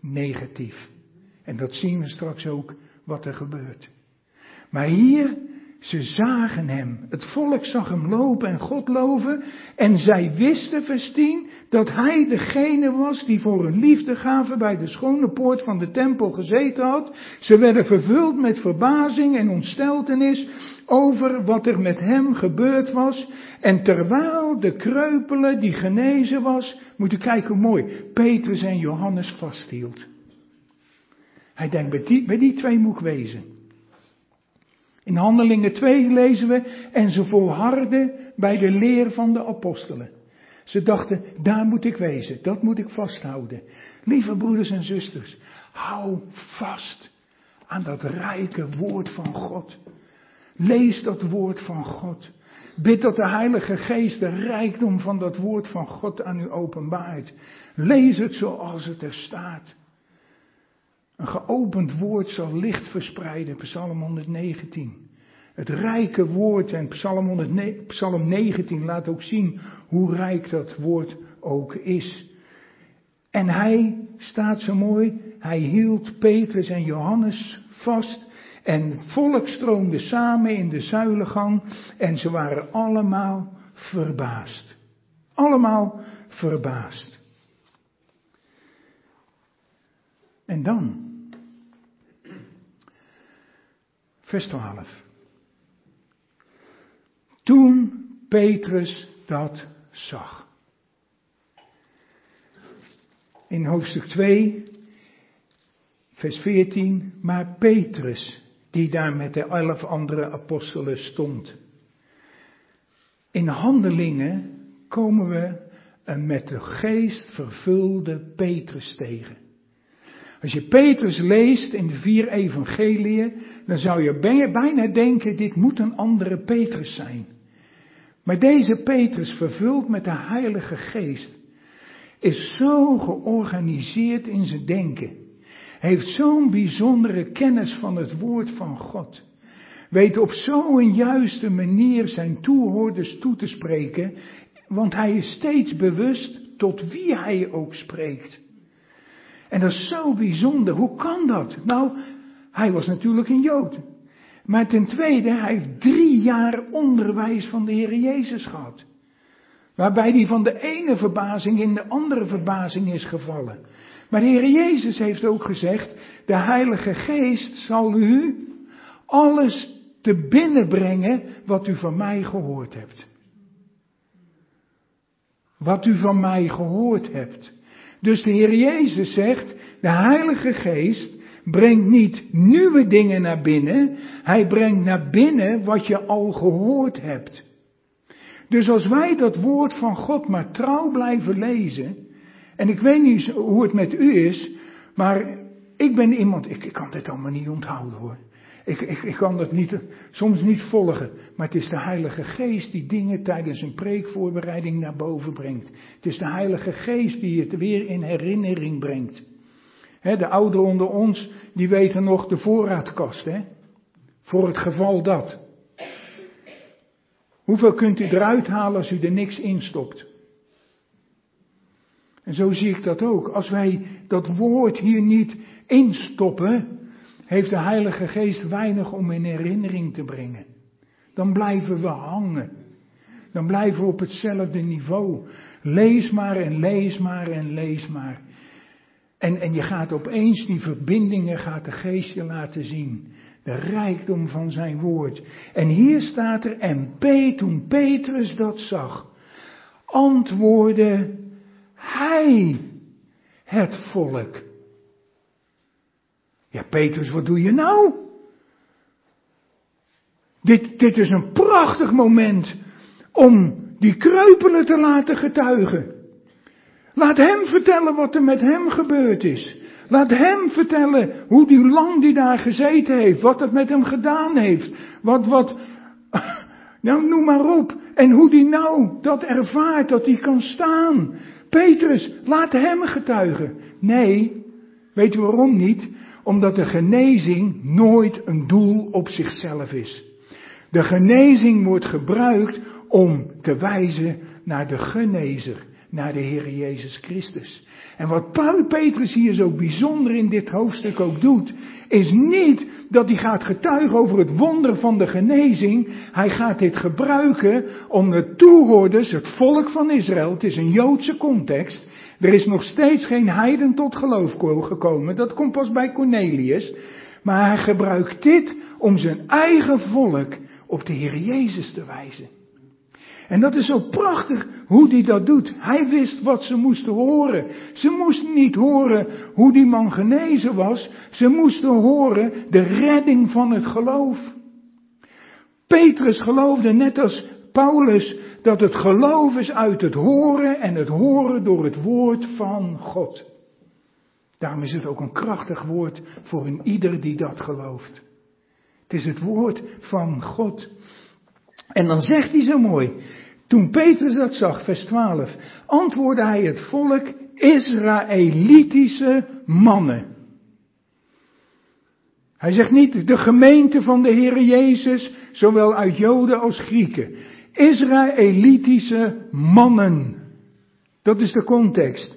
negatief. En dat zien we straks ook wat er gebeurt. Maar hier Ze zagen hem. Het volk zag hem lopen en God loven. En zij wisten, vers 10, dat hij degene was die voor hun liefdegave bij de schone poort van de tempel gezeten had. Ze werden vervuld met verbazing en ontsteltenis over wat er met hem gebeurd was. En terwijl de kreupele die genezen was, moet u kijken hoe mooi, Petrus en Johannes vasthield. Hij denkt, bij die twee moet ik wezen. In Handelingen 2 lezen we, en ze volharden bij de leer van de apostelen. Ze dachten, daar moet ik wezen, dat moet ik vasthouden. Lieve broeders en zusters, hou vast aan dat rijke woord van God. Lees dat woord van God. Bid dat de Heilige Geest de rijkdom van dat woord van God aan u openbaart. Lees het zoals het er staat. Een geopend woord zal licht verspreiden, Psalm 119. Het rijke woord en Psalm 19 laat ook zien hoe rijk dat woord ook is. En hij staat zo mooi, hij hield Petrus en Johannes vast en het volk stroomde samen in de zuilengang en ze waren allemaal verbaasd. Allemaal verbaasd. En dan, vers 12. Toen Petrus dat zag. In hoofdstuk 2, vers 14, maar Petrus, die daar met de 11 andere apostelen stond. In Handelingen komen we een met de geest vervulde Petrus tegen. Als je Petrus leest in de 4 evangeliën, dan zou je bijna denken, dit moet een andere Petrus zijn. Maar deze Petrus, vervuld met de Heilige Geest, is zo georganiseerd in zijn denken. Heeft zo'n bijzondere kennis van het woord van God. Weet op zo'n juiste manier zijn toehoorders toe te spreken, want hij is steeds bewust tot wie hij ook spreekt. En dat is zo bijzonder. Hoe kan dat? Nou, hij was natuurlijk een Jood. Maar ten tweede, hij heeft 3 jaar onderwijs van de Heer Jezus gehad. Waarbij hij van de ene verbazing in de andere verbazing is gevallen. Maar de Heer Jezus heeft ook gezegd, de Heilige Geest zal u alles te binnen brengen wat u van mij gehoord hebt. Wat u van mij gehoord hebt. Dus de Heer Jezus zegt, de Heilige Geest brengt niet nieuwe dingen naar binnen. Hij brengt naar binnen wat je al gehoord hebt. Dus als wij dat woord van God maar trouw blijven lezen. En ik weet niet hoe het met u is. Maar ik ben iemand, ik kan dit allemaal niet onthouden hoor. Ik kan dat soms niet volgen. Maar het is de Heilige Geest die dingen tijdens een preekvoorbereiding naar boven brengt. Het is de Heilige Geest die het weer in herinnering brengt. De ouderen onder ons, die weten nog de voorraadkast. Voor het geval dat. Hoeveel kunt u eruit halen als u er niks in stopt? En zo zie ik dat ook. Als wij dat woord hier niet instoppen, heeft de Heilige Geest weinig om in herinnering te brengen. Dan blijven we hangen. Dan blijven we op hetzelfde niveau. Lees maar en lees maar en lees maar. En je gaat opeens die verbindingen, gaat de Geest je laten zien. De rijkdom van zijn woord. En hier staat er, en toen Petrus dat zag, antwoordde hij het volk. Ja, Petrus, wat doe je nou? Dit is een prachtig moment om die kreupelen te laten getuigen. Laat hem vertellen wat er met hem gebeurd is. Laat hem vertellen hoe lang die daar gezeten heeft. Wat het met hem gedaan heeft. Nou, noem maar op. En hoe die nou dat ervaart, dat hij kan staan. Petrus, laat hem getuigen. Nee, weet je waarom niet? Omdat de genezing nooit een doel op zichzelf is. De genezing wordt gebruikt om te wijzen naar de genezer. naar de Heer Jezus Christus. En wat Petrus hier zo bijzonder in dit hoofdstuk ook doet, is niet dat hij gaat getuigen over het wonder van de genezing. Hij gaat dit gebruiken om de toehoorders, het volk van Israël, het is een Joodse context. Er is nog steeds geen heiden tot geloof gekomen, dat komt pas bij Cornelius. Maar hij gebruikt dit om zijn eigen volk op de Heer Jezus te wijzen. En dat is zo prachtig hoe hij dat doet. Hij wist wat ze moesten horen. Ze moesten niet horen hoe die man genezen was. Ze moesten horen de redding van het geloof. Petrus geloofde net als Paulus dat het geloof is uit het horen en het horen door het woord van God. Daarom is het ook een krachtig woord voor een ieder die dat gelooft. Het is het woord van God. En dan zegt hij zo mooi, toen Petrus dat zag, vers 12, antwoordde hij het volk, Israëlitische mannen. Hij zegt niet de gemeente van de Heere Jezus, zowel uit Joden als Grieken. Israëlitische mannen. Dat is de context.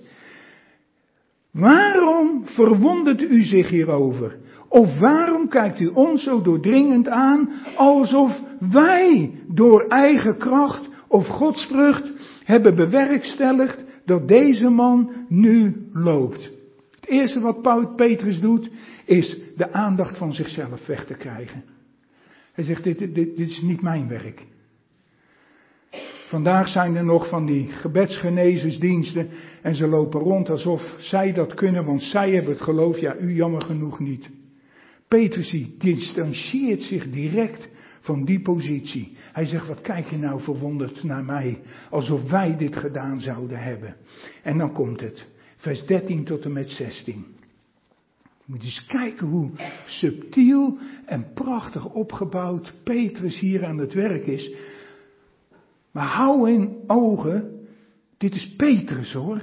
Waarom verwondert u zich hierover? Of waarom kijkt u ons zo doordringend aan, alsof wij door eigen kracht of godsvrucht hebben bewerkstelligd dat deze man nu loopt? Het eerste wat Petrus doet, is de aandacht van zichzelf weg te krijgen. Hij zegt, dit is niet mijn werk. Vandaag zijn er nog van die gebedsgenezersdiensten en ze lopen rond alsof zij dat kunnen, want zij hebben het geloof, ja u jammer genoeg niet. Petrus distancieert zich direct van die positie. Hij zegt, wat kijk je nou verwonderd naar mij, alsof wij dit gedaan zouden hebben. En dan komt het, vers 13 tot en met 16. Je moet eens kijken hoe subtiel en prachtig opgebouwd Petrus hier aan het werk is. Maar hou in ogen, dit is Petrus hoor.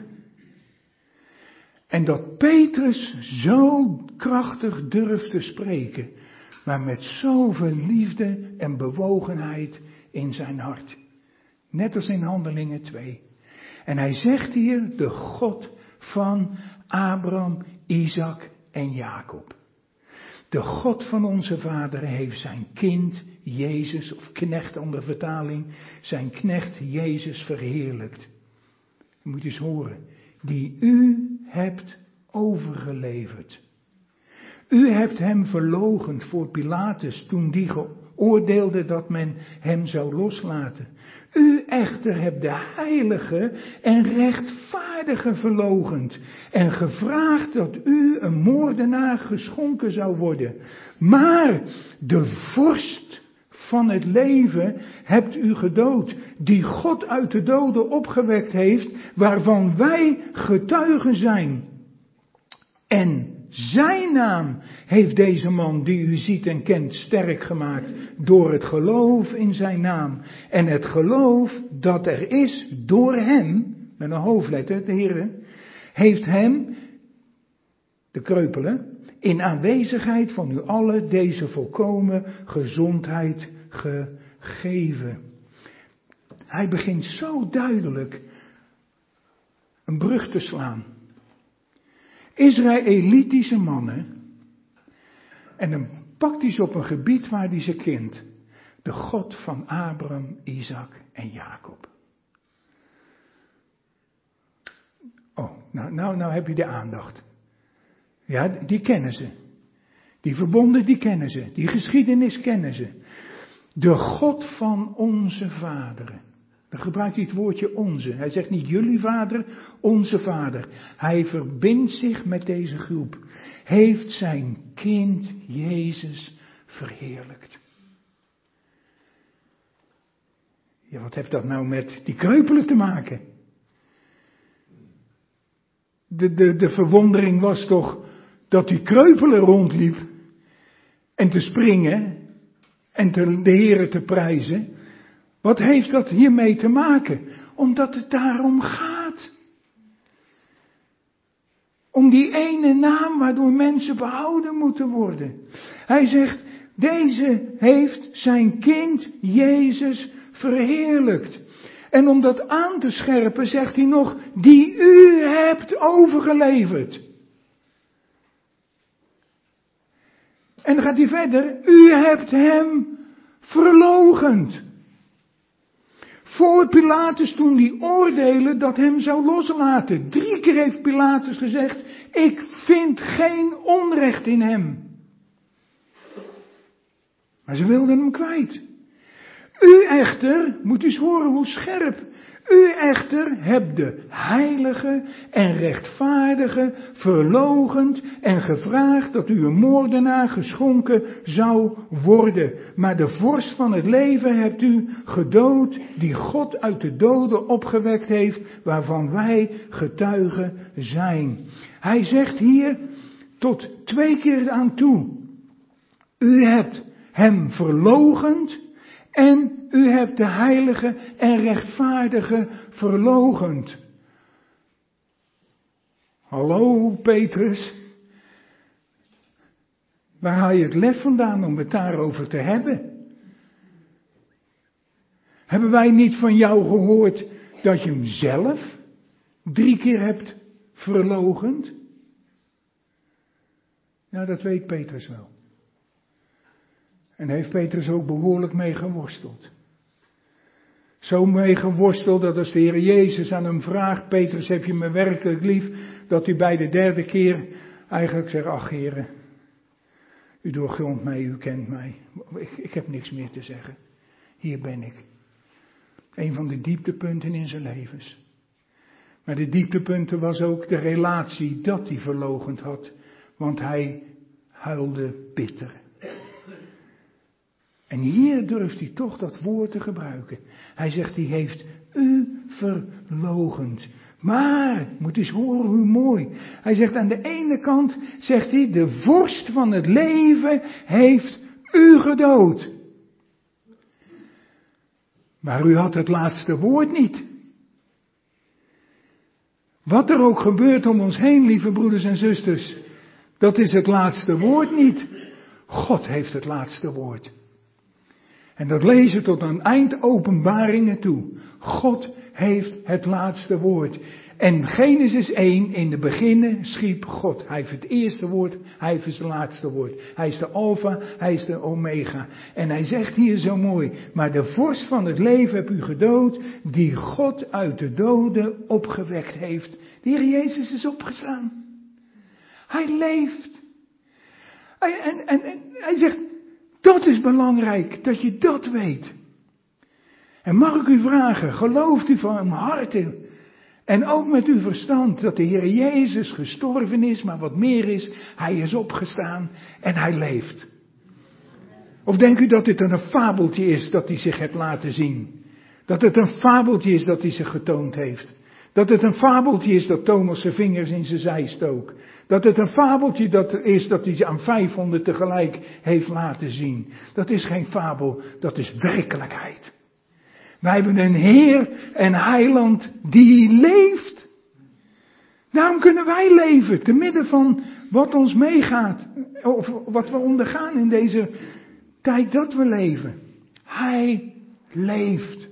En dat Petrus zo krachtig durft te spreken, maar met zoveel liefde en bewogenheid in zijn hart. Net als in Handelingen 2. En hij zegt hier, de God van Abraham, Isaac en Jacob. De God van onze vader heeft zijn kind Jezus, of knecht onder vertaling, zijn knecht Jezus verheerlijkt. Je moet eens horen, die u hebt overgeleverd. U hebt hem verloochend voor Pilatus toen die geoordeelde dat men hem zou loslaten. U echter hebt de heilige en rechtvaardige verloochend en gevraagd dat u een moordenaar geschonken zou worden. Maar de vorst van het leven hebt u gedood, die God uit de doden opgewekt heeft, waarvan wij getuigen zijn. En zijn naam heeft deze man die u ziet en kent sterk gemaakt door het geloof in zijn naam. En het geloof dat er is door hem, met een hoofdletter, de Heere, heeft hem, de kreupele, in aanwezigheid van u allen deze volkomen gezondheid gegeven. Hij begint zo duidelijk een brug te slaan. Israëlitische mannen. En dan pakt hij ze op een gebied waar hij ze kent. De God van Abraham, Isaac en Jacob. Oh, nou heb je de aandacht. Ja, die kennen ze. Die verbonden, die kennen ze. Die geschiedenis kennen ze. De God van onze vaderen. Dan gebruikt hij het woordje onze. Hij zegt niet jullie vader, onze vader. Hij verbindt zich met deze groep. Heeft zijn kind Jezus verheerlijkt. Ja, wat heeft dat nou met die kreupelen te maken? De verwondering was toch dat die kreupelen rondliep en te springen en de Heere te prijzen. Wat heeft dat hiermee te maken? Omdat het daarom gaat. Om die ene naam waardoor mensen behouden moeten worden. Hij zegt, deze heeft zijn kind Jezus verheerlijkt. En om dat aan te scherpen zegt hij nog, die u hebt overgeleverd. En dan gaat hij verder, u hebt hem verloochend. Voor Pilatus toen die oordelen dat hem zou loslaten. 3 keer heeft Pilatus gezegd, ik vind geen onrecht in hem. Maar ze wilden hem kwijt. U echter, moet eens horen hoe scherp. U echter hebt de heilige en rechtvaardige verloochend en gevraagd dat u een moordenaar geschonken zou worden. Maar de vorst van het leven hebt u gedood, die God uit de doden opgewekt heeft, waarvan wij getuigen zijn. Hij zegt hier tot 2 keer aan toe. U hebt hem verloochend en u hebt de heilige en rechtvaardige verloochend. Hallo Petrus. Waar haal je het lef vandaan om het daarover te hebben? Hebben wij niet van jou gehoord dat je hem zelf 3 keer hebt verloochend? Nou, dat weet Petrus wel. En heeft Petrus ook behoorlijk mee geworsteld. Zo mee geworsteld dat als de Heer Jezus aan hem vraagt, Petrus, heb je me werkelijk lief? Dat hij bij de 3e keer eigenlijk zegt, ach Heere, u doorgrondt mij, u kent mij. Ik heb niks meer te zeggen. Hier ben ik. Een van de dieptepunten in zijn levens. Maar de dieptepunten was ook de relatie dat hij verloochend had. Want hij huilde bitter. En hier durft hij toch dat woord te gebruiken. Hij zegt, die heeft u verloochend. Maar, moet eens horen hoe mooi. Hij zegt aan de ene kant, zegt hij, de vorst van het leven heeft u gedood. Maar u had het laatste woord niet. Wat er ook gebeurt om ons heen, lieve broeders en zusters, dat is het laatste woord niet. God heeft het laatste woord. En dat lezen tot aan eind Openbaringen toe. God heeft het laatste woord. En Genesis 1, in de beginnen schiep God. Hij heeft het eerste woord, hij heeft het laatste woord. Hij is de Alpha, hij is de Omega. En hij zegt hier zo mooi, maar de vorst van het leven heb u gedood, die God uit de doden opgewekt heeft. De Heer Jezus is opgestaan. Hij leeft. En hij zegt, dat is belangrijk, dat je dat weet. En mag ik u vragen, gelooft u van harte en ook met uw verstand dat de Heer Jezus gestorven is, maar wat meer is, hij is opgestaan en hij leeft. Of denkt u dat dit een fabeltje is dat hij zich heeft laten zien? Dat het een fabeltje is dat hij zich getoond heeft? Dat het een fabeltje is dat Thomas zijn vingers in zijn zij stook? Dat het een fabeltje is dat hij ze aan 500 tegelijk heeft laten zien? Dat is geen fabel, dat is werkelijkheid. Wij hebben een Heer en Heiland die leeft. Daarom kunnen wij leven, te midden van wat ons meegaat, of wat we ondergaan in deze tijd dat we leven. Hij leeft.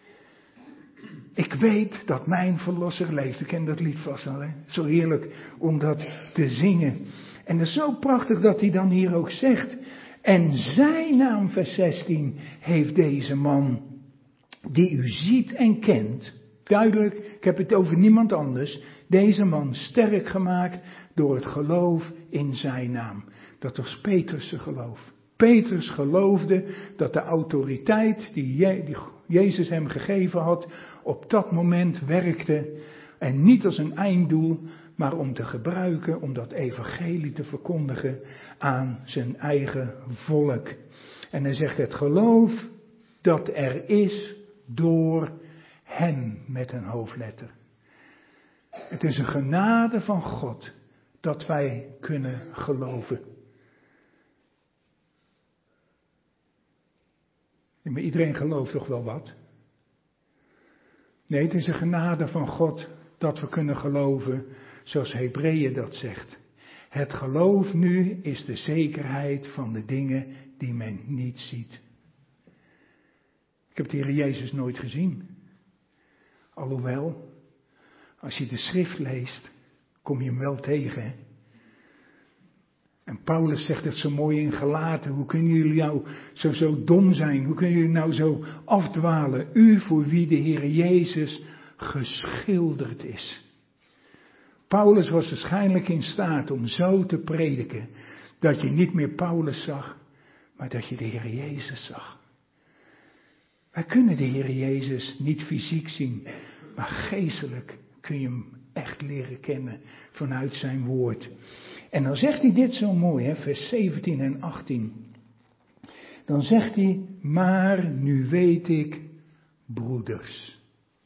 Ik weet dat mijn verlosser leeft. Ik ken dat lied vast al, hè? Zo heerlijk om dat te zingen. En het is zo prachtig dat hij dan hier ook zegt. En zijn naam, vers 16, heeft deze man, die u ziet en kent, duidelijk, ik heb het over niemand anders, deze man sterk gemaakt door het geloof in zijn naam. Dat was Petrus' geloof. Petrus geloofde dat de autoriteit die Jezus hem gegeven had, op dat moment werkte. En niet als een einddoel, maar om te gebruiken, om dat evangelie te verkondigen aan zijn eigen volk. En hij zegt, het geloof dat er is door hem, met een hoofdletter. Het is een genade van God dat wij kunnen geloven. Ja, maar iedereen gelooft toch wel wat? Nee, het is een genade van God dat we kunnen geloven, zoals Hebreeën dat zegt. Het geloof nu is de zekerheid van de dingen die men niet ziet. Ik heb de Heer Jezus nooit gezien. Alhoewel, als je de schrift leest, kom je hem wel tegen. Hè? En Paulus zegt het zo mooi in Galaten. Hoe kunnen jullie nou zo dom zijn? Hoe kunnen jullie nou zo afdwalen? U voor wie de Heer Jezus geschilderd is. Paulus was waarschijnlijk in staat om zo te prediken dat je niet meer Paulus zag, maar dat je de Heer Jezus zag. Wij kunnen de Heer Jezus niet fysiek zien, maar geestelijk kun je hem echt leren kennen vanuit zijn woord. En dan zegt hij dit zo mooi, hè, vers 17 en 18. Dan zegt hij, maar nu weet ik, broeders.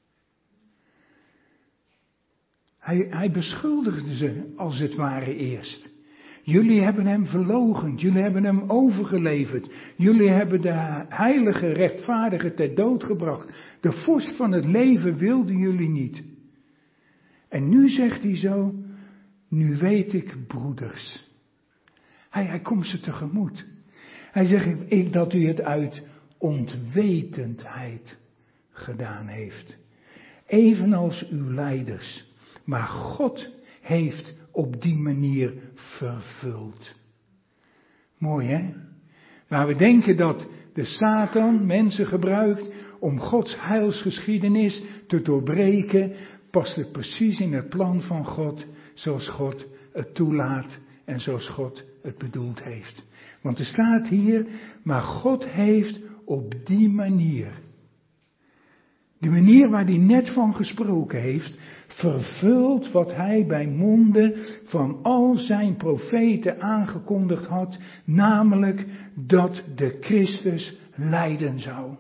Hij beschuldigde ze als het ware eerst. Jullie hebben hem verloochend, jullie hebben hem overgeleverd. Jullie hebben de heilige rechtvaardige ter dood gebracht. De vorst van het leven wilden jullie niet. En nu zegt hij zo, nu weet ik, broeders. Hij komt ze tegemoet. Hij zegt dat u het uit ontwetendheid gedaan heeft. Evenals uw leiders. Maar God heeft op die manier vervuld. Mooi hè? Waar we denken dat de Satan mensen gebruikt om Gods heilsgeschiedenis te doorbreken, past het precies in het plan van God, zoals God het toelaat en zoals God het bedoeld heeft. Want er staat hier, maar God heeft op die manier, de manier waar hij net van gesproken heeft, vervuld wat hij bij monden van al zijn profeten aangekondigd had, namelijk dat de Christus lijden zou.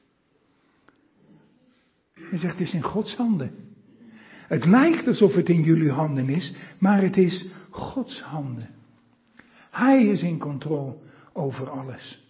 Hij zegt, het is in Gods handen. Het lijkt alsof het in jullie handen is, maar het is Gods handen. Hij is in controle over alles.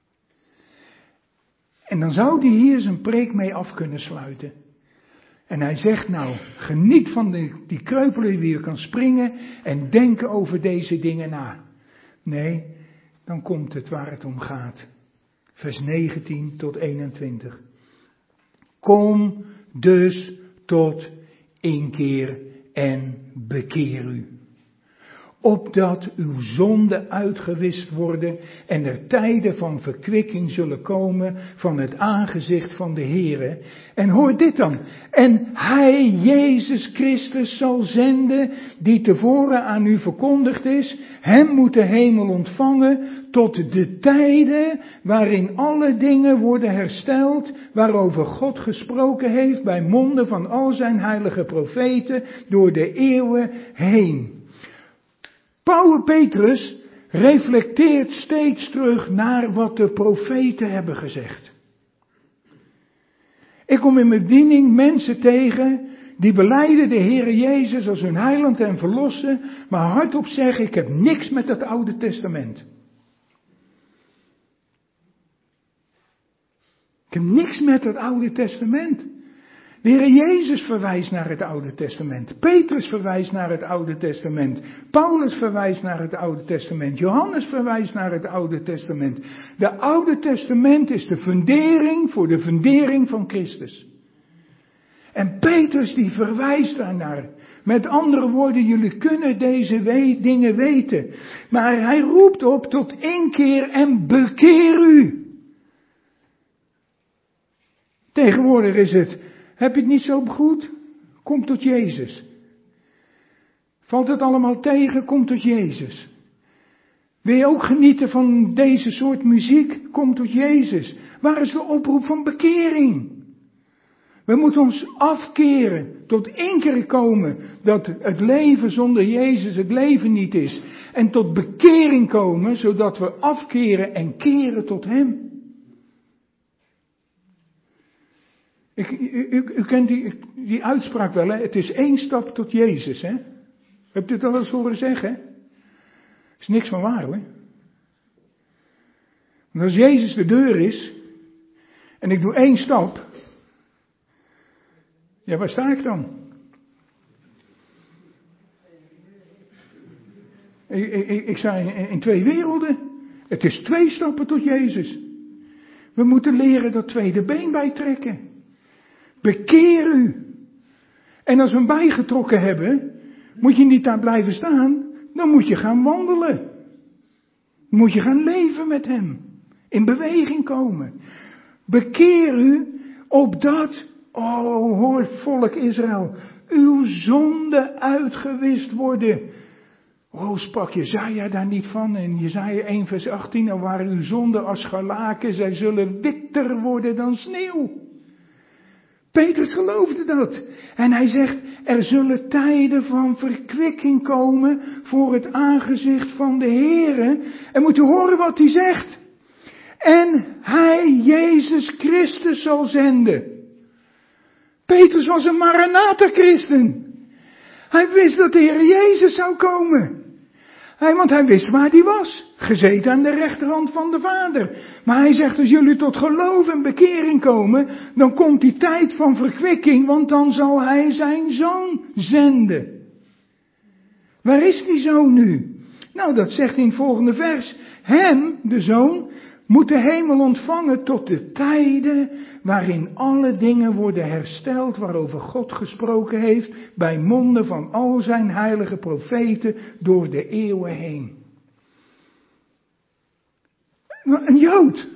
En dan zou hij hier zijn preek mee af kunnen sluiten. En hij zegt nou, geniet van die kreupelen die weer kan springen en denken over deze dingen na. Nee, dan komt het waar het om gaat. Vers 19 tot 21. Kom dus tot inkeer en bekeer u. Opdat uw zonden uitgewist worden en er tijden van verkwikking zullen komen van het aangezicht van de Heere. En hoor dit dan. En Hij, Jezus Christus, zal zenden die tevoren aan u verkondigd is. Hem moet de hemel ontvangen tot de tijden waarin alle dingen worden hersteld, waarover God gesproken heeft bij monden van al zijn heilige profeten door de eeuwen heen. Petrus reflecteert steeds terug naar wat de profeten hebben gezegd. Ik kom in mijn bediening mensen tegen die belijden de Heere Jezus als hun heiland en verlosser, maar hardop zeggen, ik heb niks met het Oude Testament. Ik heb niks met het Oude Testament. De Heer Jezus verwijst naar het Oude Testament. Petrus verwijst naar het Oude Testament. Paulus verwijst naar het Oude Testament. Johannes verwijst naar het Oude Testament. De Oude Testament is de fundering voor de fundering van Christus. En Petrus die verwijst daarnaar. Met andere woorden, jullie kunnen deze dingen weten. Maar hij roept op tot inkeer en bekeer u. Tegenwoordig is het, heb je het niet zo goed? Kom tot Jezus. Valt het allemaal tegen? Kom tot Jezus. Wil je ook genieten van deze soort muziek? Kom tot Jezus. Waar is de oproep van bekering? We moeten ons afkeren, tot inkeer komen dat het leven zonder Jezus het leven niet is. En tot bekering komen, zodat we afkeren en keren tot Hem. U kent die uitspraak wel, hè? Het is 1 stap tot Jezus, hè? Hebt u het al eens horen zeggen? Er is niks van waar, hoor. Want als Jezus de deur is, en ik doe 1 stap, ja, waar sta ik dan? Ik sta in 2 werelden. Het is 2 stappen tot Jezus. We moeten leren dat tweede been bijtrekken. Bekeer u. En als we hem bijgetrokken hebben, moet je niet daar blijven staan. Dan moet je gaan wandelen. Dan moet je gaan leven met hem. In beweging komen. Bekeer u opdat, hoor volk Israël, uw zonden uitgewist worden. Sprak Jesaja daar niet van? In Jesaja 1 vers 18, dan waren uw zonden als scharlaken, zij zullen witter worden dan sneeuw. Petrus geloofde dat. En hij zegt, er zullen tijden van verkwikking komen voor het aangezicht van de Heere. En moet u horen wat hij zegt. En hij, Jezus Christus, zal zenden. Petrus was een Maranatha-christen. Hij wist dat de Heer Jezus zou komen. Want hij wist waar hij was. Gezeten aan de rechterhand van de Vader. Maar hij zegt, als jullie tot geloof en bekering komen, dan komt die tijd van verkwikking, want dan zal hij zijn zoon zenden. Waar is die zoon nu? Nou, dat zegt in het volgende vers. Hem, de zoon, moet de hemel ontvangen tot de tijden waarin alle dingen worden hersteld waarover God gesproken heeft bij monden van al zijn heilige profeten door de eeuwen heen. Een Jood.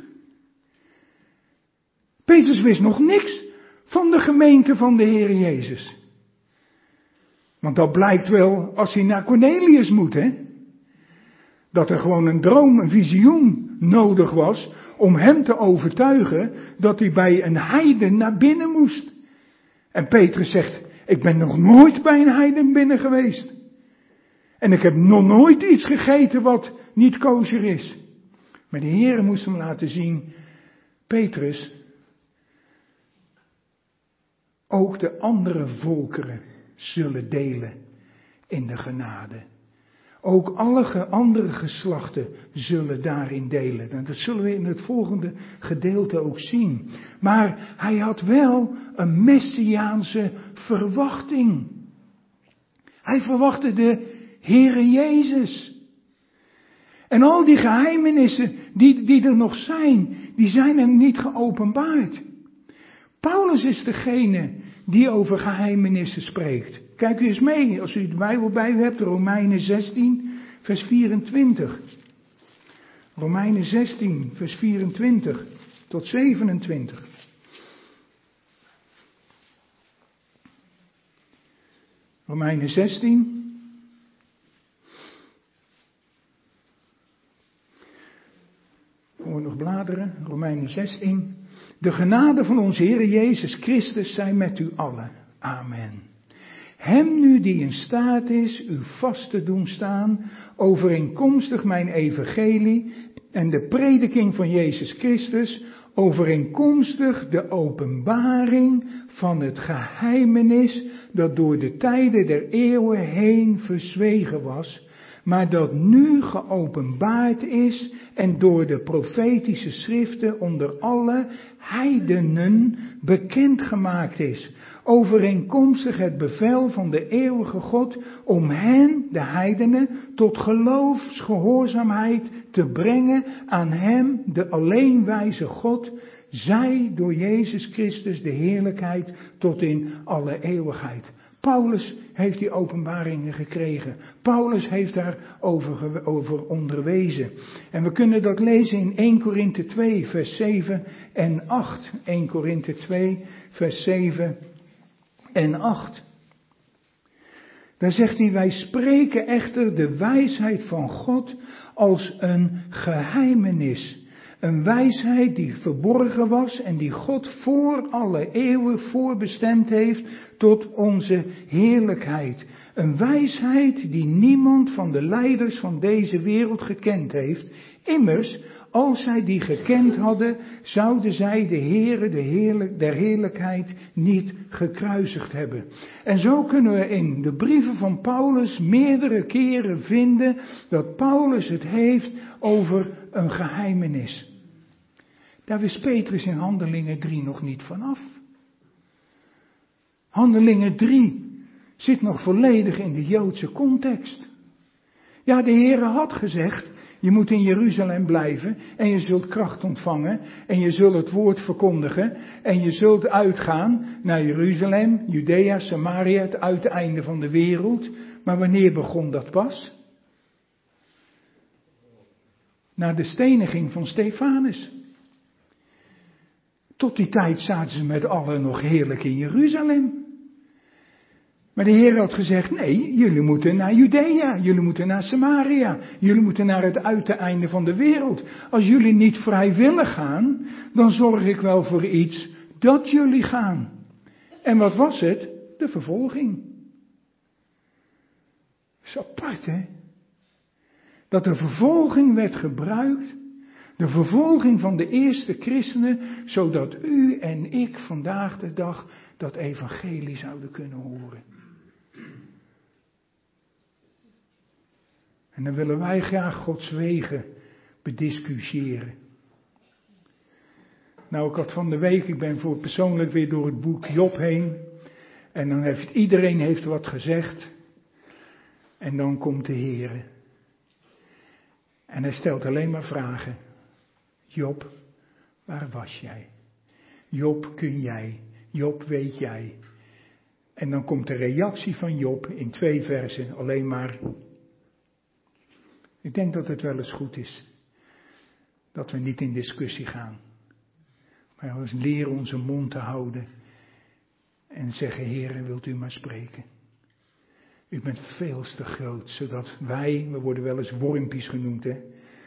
Petrus wist nog niks van de gemeente van de Heer Jezus. Want dat blijkt wel als hij naar Cornelius moet, hè? Dat er gewoon een droom, een visioen nodig was om hem te overtuigen dat hij bij een heiden naar binnen moest. En Petrus zegt, ik ben nog nooit bij een heiden binnen geweest. En ik heb nog nooit iets gegeten wat niet kosher is. Maar de Heer moest hem laten zien, Petrus, ook de andere volkeren zullen delen in de genade. Ook alle andere geslachten zullen daarin delen. En dat zullen we in het volgende gedeelte ook zien. Maar hij had wel een messiaanse verwachting. Hij verwachtte de Heere Jezus. En al die geheimenissen die er nog zijn, die zijn hem niet geopenbaard. Paulus is degene die over geheimenissen spreekt. Kijk u eens mee, als u de Bijbel bij u hebt, Romeinen 16, vers 24. Romeinen 16, vers 24 tot 27. Romeinen 16. Kom we nog bladeren, Romeinen 16. De genade van onze Heer Jezus Christus zij met u allen. Amen. Hem nu die in staat is u vast te doen staan, overeenkomstig mijn evangelie en de prediking van Jezus Christus, overeenkomstig de openbaring van het geheimenis dat door de tijden der eeuwen heen verzwegen was, maar dat nu geopenbaard is en door de profetische schriften onder alle heidenen bekendgemaakt is, overeenkomstig het bevel van de eeuwige God om hen, de heidenen, tot geloofsgehoorzaamheid te brengen aan hem, de alleenwijze God, zij door Jezus Christus de heerlijkheid tot in alle eeuwigheid. Paulus heeft die openbaringen gekregen. Paulus heeft daarover onderwezen. En we kunnen dat lezen in 1 Korinthe 2 vers 7 en 8. 1 Korinthe 2 vers 7 en 8. Daar zegt hij, wij spreken echter de wijsheid van God als een geheimenis. Een wijsheid die verborgen was en die God voor alle eeuwen voorbestemd heeft tot onze heerlijkheid. Een wijsheid die niemand van de leiders van deze wereld gekend heeft. Immers, als zij die gekend hadden, zouden zij de Heere der heerlijkheid niet gekruisigd hebben. En zo kunnen we in de brieven van Paulus meerdere keren vinden dat Paulus het heeft over een geheimenis. Daar wist Petrus in Handelingen 3 nog niet vanaf. Handelingen 3 zit nog volledig in de Joodse context. Ja, de Heere had gezegd Je moet in Jeruzalem blijven en je zult kracht ontvangen en je zult het woord verkondigen en je zult uitgaan naar Jeruzalem, Judea, Samaria, het uiteinde van de wereld. Maar wanneer begon dat pas? Na de steniging van Stefanus. Tot die tijd zaten ze met allen nog heerlijk in Jeruzalem. Maar de Heer had gezegd, nee, jullie moeten naar Judea, jullie moeten naar Samaria, jullie moeten naar het uiteinde van de wereld. Als jullie niet vrijwillig gaan, dan zorg ik wel voor iets dat jullie gaan. En wat was het? De vervolging. Dat is apart, hè? Dat de vervolging werd gebruikt, de vervolging van de eerste christenen, zodat u en ik vandaag de dag dat evangelie zouden kunnen horen. En dan willen wij graag Gods wegen bediscussiëren. Nou, ik had van de week, ik ben voor persoonlijk weer door het boek Job heen. En dan heeft iedereen wat gezegd. En dan komt de Heer. En hij stelt alleen maar vragen. Job, waar was jij? Job, kun jij? Job, weet jij? En dan komt de reactie van Job in 2 versen alleen maar. Ik denk dat het wel eens goed is dat we niet in discussie gaan. Maar we leren onze mond te houden en zeggen, Heere, wilt u maar spreken. U bent veel te groot, zodat wij, we worden wel eens wormpies genoemd, hè.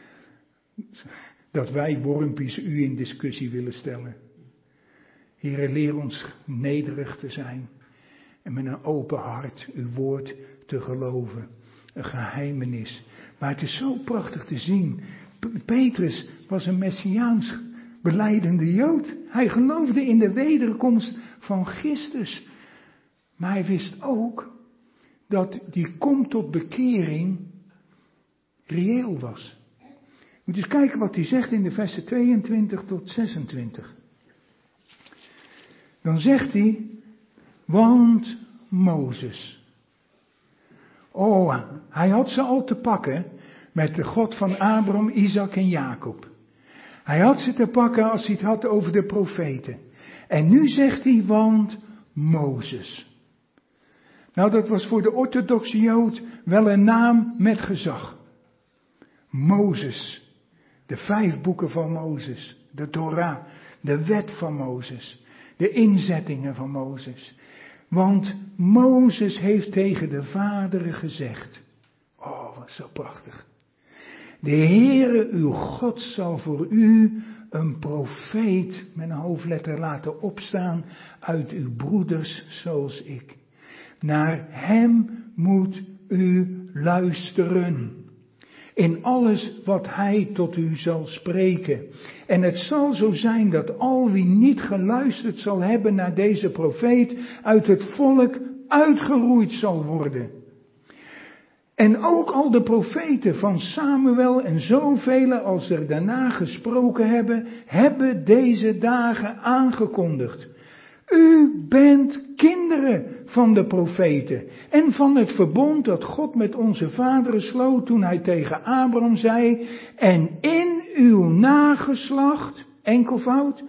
Dat wij wormpies u in discussie willen stellen. Heere, leer ons nederig te zijn en met een open hart uw woord te geloven. Een geheimenis. Maar het is zo prachtig te zien. Petrus was een messiaans belijdende Jood. Hij geloofde in de wederkomst van Christus. Maar hij wist ook dat die kom tot bekering reëel was. Moet eens kijken wat hij zegt in de versen 22 tot 26. Dan zegt hij, want Mozes. Oh, hij had ze al te pakken met de God van Abraham, Isaac en Jacob. Hij had ze te pakken als hij het had over de profeten. En nu zegt hij, want Mozes. Nou, dat was voor de orthodoxe Jood wel een naam met gezag. Mozes. De 5 boeken van Mozes. De Torah. De wet van Mozes. De inzettingen van Mozes. Want Mozes heeft tegen de vaderen gezegd. Oh, wat zo prachtig. De Heere uw God zal voor u een profeet met een hoofdletter laten opstaan uit uw broeders zoals ik. Naar hem moet u luisteren. In alles wat hij tot u zal spreken. En het zal zo zijn dat al wie niet geluisterd zal hebben naar deze profeet uit het volk uitgeroeid zal worden. En ook al de profeten van Samuel en zoveel als er daarna gesproken hebben, hebben deze dagen aangekondigd. U bent kinderen van de profeten en van het verbond dat God met onze vaderen sloot toen hij tegen Abraham zei, en in uw nageslacht, enkelvoud,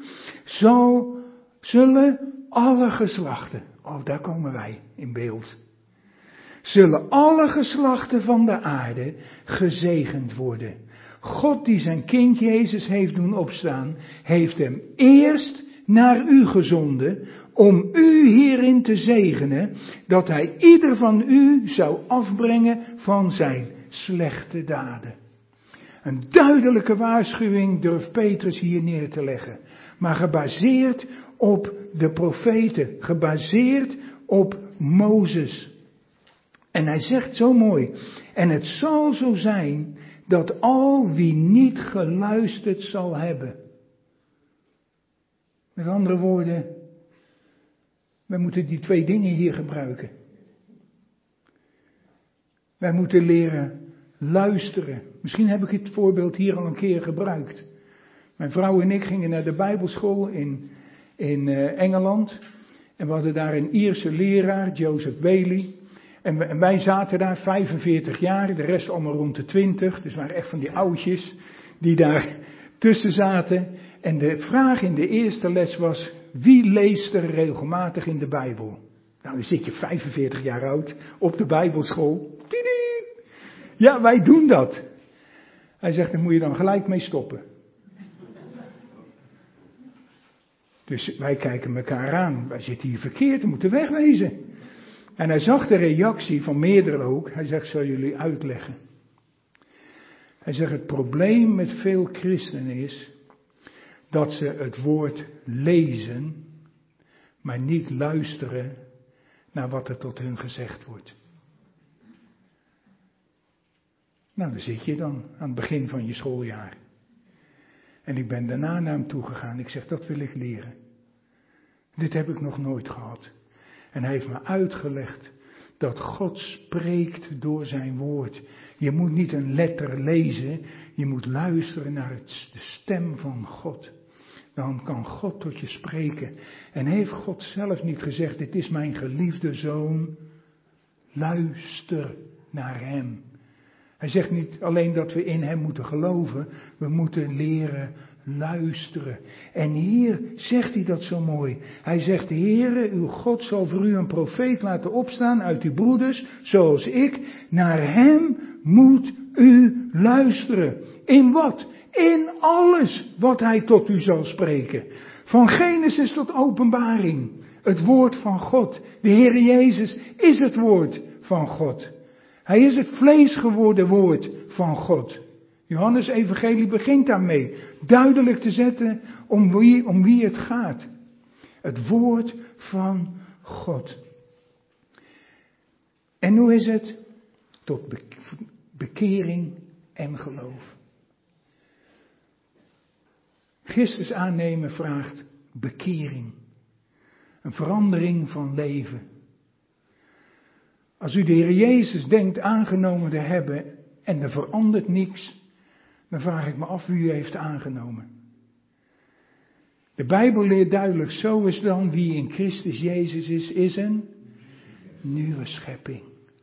zullen alle geslachten, oh daar komen wij in beeld, zullen alle geslachten van de aarde gezegend worden. God die zijn kind Jezus heeft doen opstaan, heeft hem eerst naar u gezonden, om u hierin te zegenen, dat hij ieder van u zou afbrengen van zijn slechte daden. Een duidelijke waarschuwing durft Petrus hier neer te leggen, maar gebaseerd op de profeten, gebaseerd op Mozes. En hij zegt zo mooi, en het zal zo zijn dat al wie niet geluisterd zal hebben. Met andere woorden, wij moeten die 2 dingen hier gebruiken. Wij moeten leren luisteren. Misschien heb ik het voorbeeld hier al een keer gebruikt. Mijn vrouw en ik gingen naar de Bijbelschool in Engeland. En we hadden daar een Ierse leraar, Joseph Bailey. En wij zaten daar 45 jaar, de rest allemaal rond de 20. Dus waren echt van die oudjes die daar tussen zaten. En de vraag in de eerste les was, wie leest er regelmatig in de Bijbel? Nou, dan zit je 45 jaar oud op de Bijbelschool. Tidie! Ja, wij doen dat. Hij zegt, daar moet je dan gelijk mee stoppen. Dus wij kijken elkaar aan. Wij zitten hier verkeerd, we moeten wegwezen. En hij zag de reactie van meerdere ook. Hij zegt, zal jullie uitleggen. Hij zegt, het probleem met veel christenen is dat ze het woord lezen, maar niet luisteren naar wat er tot hun gezegd wordt. Nou, daar zit je dan aan het begin van je schooljaar. En ik ben daarna naar hem toegegaan. Ik zeg, dat wil ik leren. Dit heb ik nog nooit gehad. En hij heeft me uitgelegd dat God spreekt door zijn woord. Je moet niet een letter lezen, je moet luisteren naar de stem van God. Dan kan God tot je spreken. En heeft God zelf niet gezegd, dit is mijn geliefde zoon, luister naar hem. Hij zegt niet alleen dat we in hem moeten geloven, we moeten leren luisteren. En hier zegt hij dat zo mooi. Hij zegt, de Heere, uw God zal voor u een profeet laten opstaan uit uw broeders, zoals ik. Naar hem moet u luisteren. In wat? In alles wat hij tot u zal spreken. Van Genesis tot Openbaring. Het woord van God. De Heere Jezus is het woord van God. Hij is het vlees geworden woord van God. Johannes Evangelie begint daarmee. Duidelijk te zetten om wie het gaat. Het woord van God. En hoe is het? Tot bekering en geloof. Christus aannemen vraagt bekering. Een verandering van leven. Als u de Heer Jezus denkt aangenomen te hebben en er verandert niks, dan vraag ik me af wie u heeft aangenomen. De Bijbel leert duidelijk, zo is dan wie in Christus Jezus is een nieuwe schepping.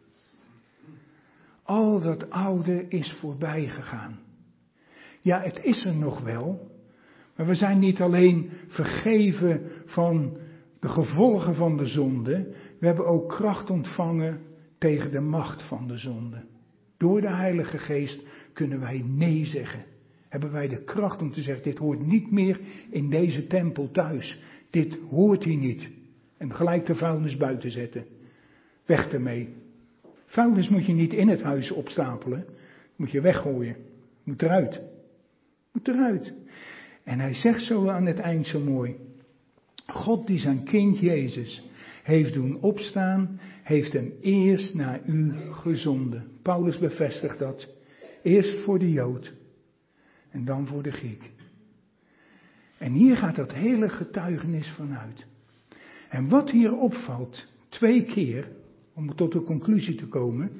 Al dat oude is voorbij gegaan. Ja, het is er nog wel, maar we zijn niet alleen vergeven van de gevolgen van de zonde, we hebben ook kracht ontvangen tegen de macht van de zonde. Door de Heilige Geest kunnen wij nee zeggen. Hebben wij de kracht om te zeggen, dit hoort niet meer in deze tempel thuis. Dit hoort hier niet. En gelijk de vuilnis buiten zetten. Weg ermee. Vuilnis moet je niet in het huis opstapelen. Moet je weggooien. Moet eruit. Moet eruit. En hij zegt zo aan het eind zo mooi. God die zijn kind Jezus heeft doen opstaan, heeft hem eerst naar u gezonden. Paulus bevestigt dat. Eerst voor de Jood en dan voor de Griek. En hier gaat dat hele getuigenis vanuit. En wat hier opvalt, 2 keer, om tot de conclusie te komen.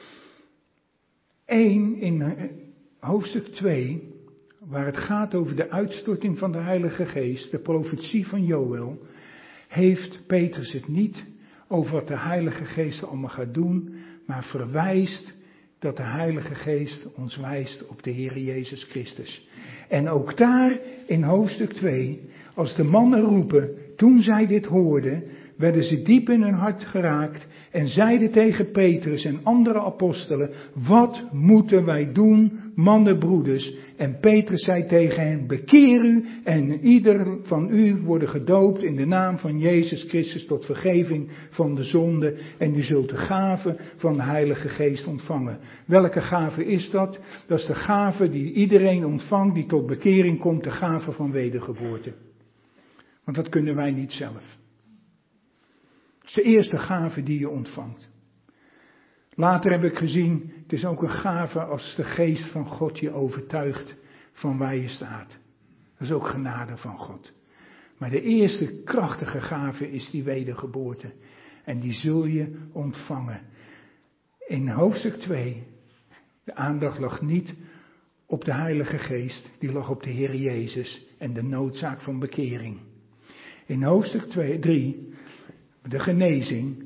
1 in hoofdstuk 2, waar het gaat over de uitstorting van de Heilige Geest, de profetie van Joël, heeft Petrus het niet over wat de Heilige Geest allemaal gaat doen, maar verwijst dat de Heilige Geest ons wijst op de Heer Jezus Christus. En ook daar in hoofdstuk 2, als de mannen roepen, toen zij dit hoorden, werden ze diep in hun hart geraakt en zeiden tegen Petrus en andere apostelen, wat moeten wij doen, mannen, broeders? En Petrus zei tegen hen, bekeer u en ieder van u worden gedoopt in de naam van Jezus Christus tot vergeving van de zonde en u zult de gave van de Heilige Geest ontvangen. Welke gave is dat? Dat is de gave die iedereen ontvangt die tot bekering komt, de gave van wedergeboorte. Want dat kunnen wij niet zelf. Het is de eerste gave die je ontvangt. Later heb ik gezien, het is ook een gave als de geest van God je overtuigt van waar je staat. Dat is ook genade van God. Maar de eerste krachtige gave is die wedergeboorte. En die zul je ontvangen. In hoofdstuk 2, de aandacht lag niet op de Heilige Geest, die lag op de Heer Jezus en de noodzaak van bekering. In hoofdstuk 3, de genezing,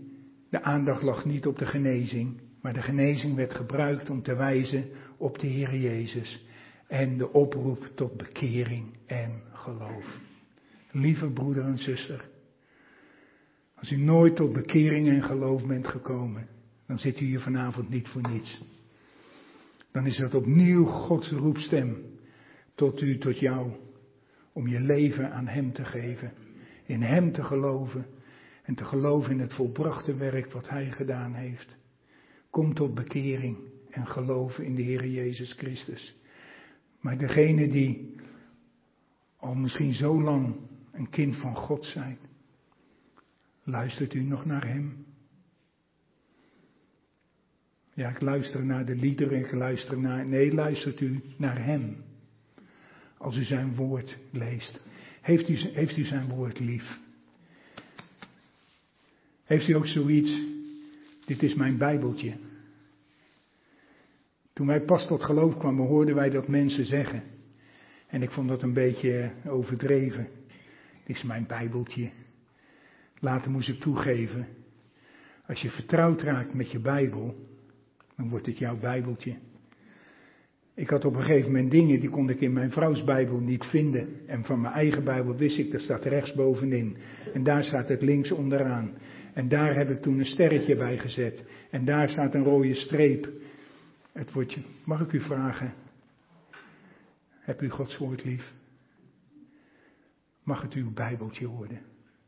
De aandacht lag niet op de genezing, maar de genezing werd gebruikt om te wijzen op de Heer Jezus en de oproep tot bekering en geloof. Lieve broeder en zuster, als u nooit tot bekering en geloof bent gekomen, dan zit u hier vanavond niet voor niets. Dan is dat opnieuw Gods roepstem tot jou, om je leven aan Hem te geven, in Hem te geloven en te geloven in het volbrachte werk wat Hij gedaan heeft. Kom tot bekering en geloof in de Heer Jezus Christus. Maar degene die al misschien zo lang een kind van God zijn, luistert u nog naar Hem? Ja, ik luister naar de liederen, luistert u naar Hem. Als u zijn woord leest. Heeft u zijn woord lief? Heeft u ook zoiets, dit is mijn Bijbeltje. Toen wij pas tot geloof kwamen, hoorden wij dat mensen zeggen. En ik vond dat een beetje overdreven. Dit is mijn Bijbeltje. Later moest ik toegeven. Als je vertrouwd raakt met je Bijbel, dan wordt het jouw Bijbeltje. Ik had op een gegeven moment dingen, die kon ik in mijn vrouws Bijbel niet vinden. En van mijn eigen Bijbel wist ik, dat staat rechts bovenin. En daar staat het links onderaan. En daar heb ik toen een sterretje bij gezet. En daar staat een rode streep. Het woordje, mag ik u vragen? Heb u Gods woord lief? Mag het uw Bijbeltje worden?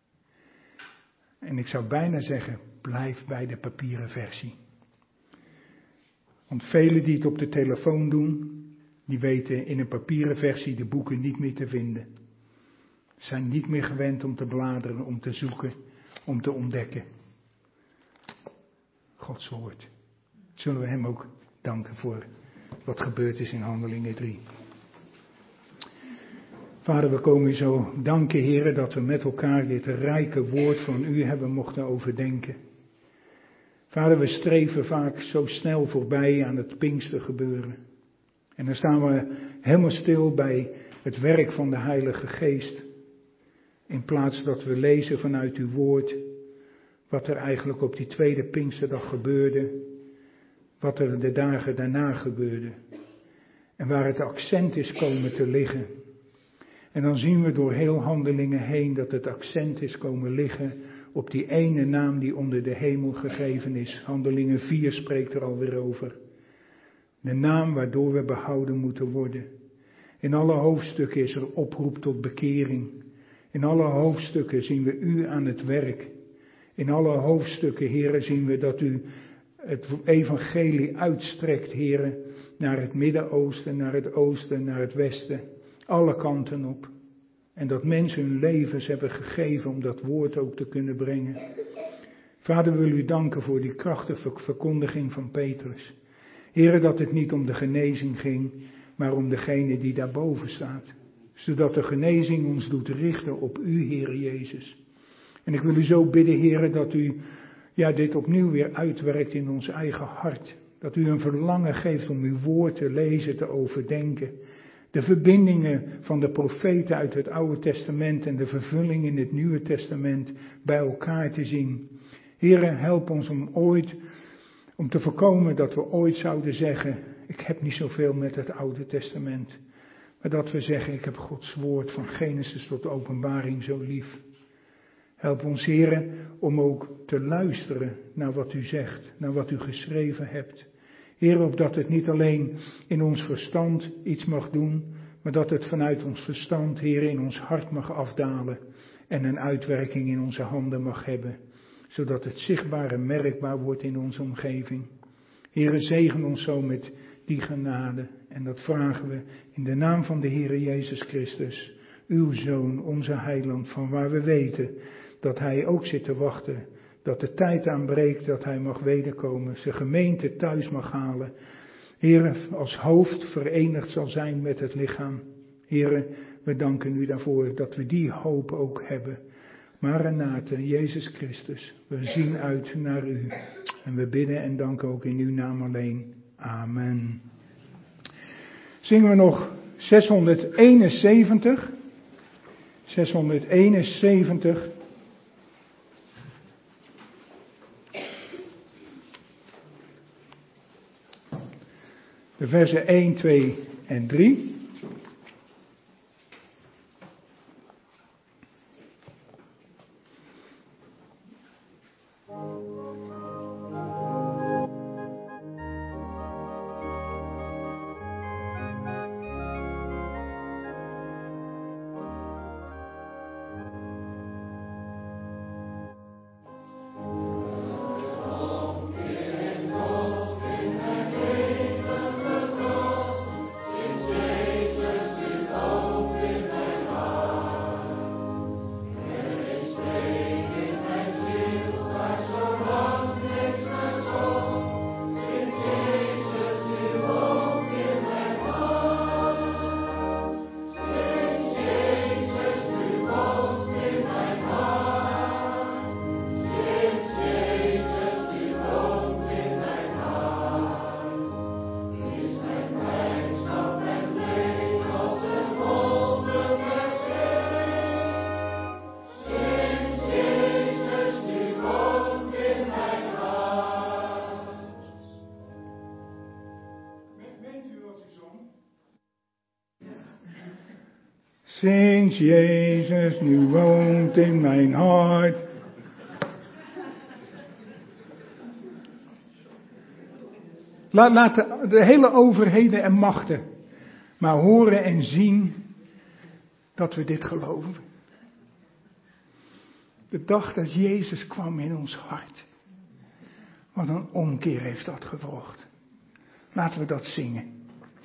En ik zou bijna zeggen, blijf bij de papieren versie. Want velen die het op de telefoon doen, die weten in een papieren versie de boeken niet meer te vinden. Zijn niet meer gewend om te bladeren, om te zoeken, om te ontdekken. Gods woord. Zullen we Hem ook danken voor wat gebeurd is in Handelingen 3. Vader, we komen u zo danken, Heere, dat we met elkaar dit rijke woord van u hebben mochten overdenken. Vader, we streven vaak zo snel voorbij aan het Pinkstergebeuren. En dan staan we helemaal stil bij het werk van de Heilige Geest. In plaats dat we lezen vanuit uw woord wat er eigenlijk op die tweede Pinksterdag gebeurde. Wat er de dagen daarna gebeurde. En waar het accent is komen te liggen. En dan zien we door heel Handelingen heen dat het accent is komen liggen op die ene naam die onder de hemel gegeven is. Handelingen 4 spreekt er alweer over. De naam waardoor we behouden moeten worden. In alle hoofdstukken is er oproep tot bekering. In alle hoofdstukken zien we u aan het werk. In alle hoofdstukken, heren, zien we dat u het evangelie uitstrekt, heren, naar het Midden-Oosten, naar het Oosten, naar het Westen. Alle kanten op. En dat mensen hun levens hebben gegeven om dat woord ook te kunnen brengen. Vader, we willen u danken voor die krachtige verkondiging van Petrus. Heren, dat het niet om de genezing ging, maar om degene die daarboven staat. Zodat de genezing ons doet richten op u, Heer Jezus. En ik wil u zo bidden, heren, dat u dit opnieuw weer uitwerkt in ons eigen hart. Dat u een verlangen geeft om uw woord te lezen, te overdenken. De verbindingen van de profeten uit het Oude Testament en de vervulling in het Nieuwe Testament bij elkaar te zien. Heren, help ons om te voorkomen dat we ooit zouden zeggen, ik heb niet zoveel met het Oude Testament. Maar dat we zeggen, ik heb Gods woord van Genesis tot Openbaring zo lief. Help ons, heren, om ook te luisteren naar wat u zegt, naar wat u geschreven hebt. Heer, opdat het niet alleen in ons verstand iets mag doen, maar dat het vanuit ons verstand, Heer, in ons hart mag afdalen en een uitwerking in onze handen mag hebben, zodat het zichtbaar en merkbaar wordt in onze omgeving. Heer, zegen ons zo met die genade en dat vragen we in de naam van de Heer Jezus Christus, uw Zoon, onze Heiland, van waar we weten dat Hij ook zit te wachten. Dat de tijd aanbreekt dat Hij mag wederkomen, zijn gemeente thuis mag halen. Heere, als hoofd verenigd zal zijn met het lichaam. Heere, we danken u daarvoor dat we die hoop ook hebben. Maranatha, Jezus Christus, we zien uit naar u. En we bidden en danken ook in uw naam alleen. Amen. Zingen we nog 671. 671. de versen 1, 2 en 3. Sinds Jezus nu woont in mijn hart. Laat de hele overheden en machten maar horen en zien dat we dit geloven. De dag dat Jezus kwam in ons hart. Wat een omkeer heeft dat gevolgd. Laten we dat zingen.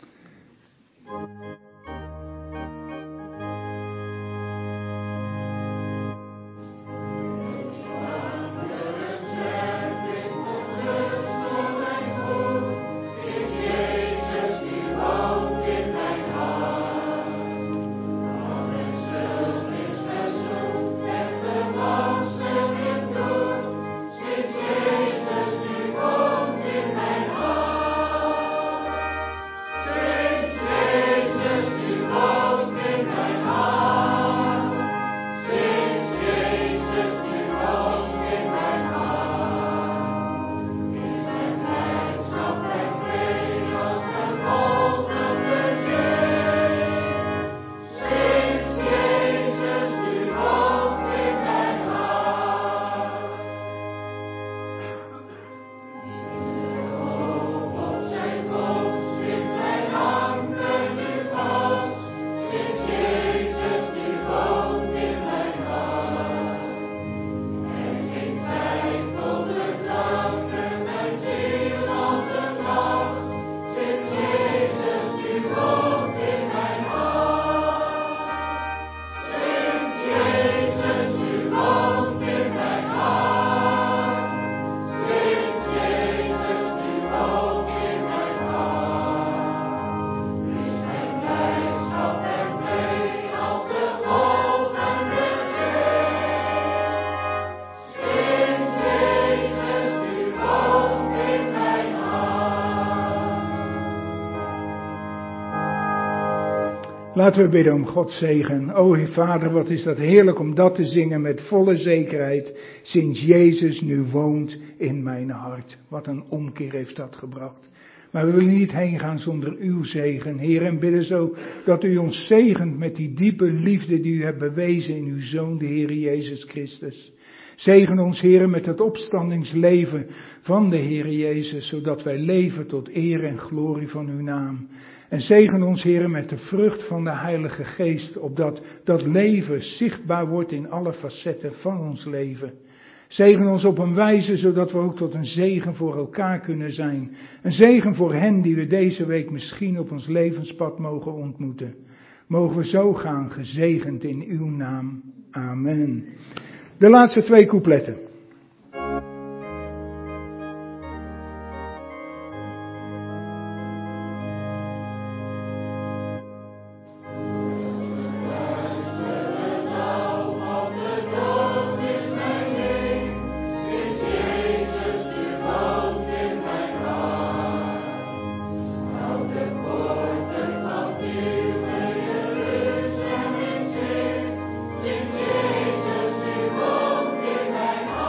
Laten we bidden om Gods zegen. O Vader, wat is dat heerlijk om dat te zingen met volle zekerheid. Sinds Jezus nu woont in mijn hart. Wat een omkeer heeft dat gebracht. Maar we willen niet heen gaan zonder uw zegen, Heer. En bidden zo dat u ons zegent met die diepe liefde die u hebt bewezen in uw Zoon, de Heer Jezus Christus. Zegen ons, Heer, met het opstandingsleven van de Heer Jezus, zodat wij leven tot eer en glorie van uw naam. En zegen ons, Heer, met de vrucht van de Heilige Geest, opdat dat leven zichtbaar wordt in alle facetten van ons leven. Zegen ons op een wijze, zodat we ook tot een zegen voor elkaar kunnen zijn. Een zegen voor hen die we deze week misschien op ons levenspad mogen ontmoeten. Mogen we zo gaan, gezegend in uw naam. Amen. De laatste 2 coupletten. Sinds Jezus nu woont in mijn hart.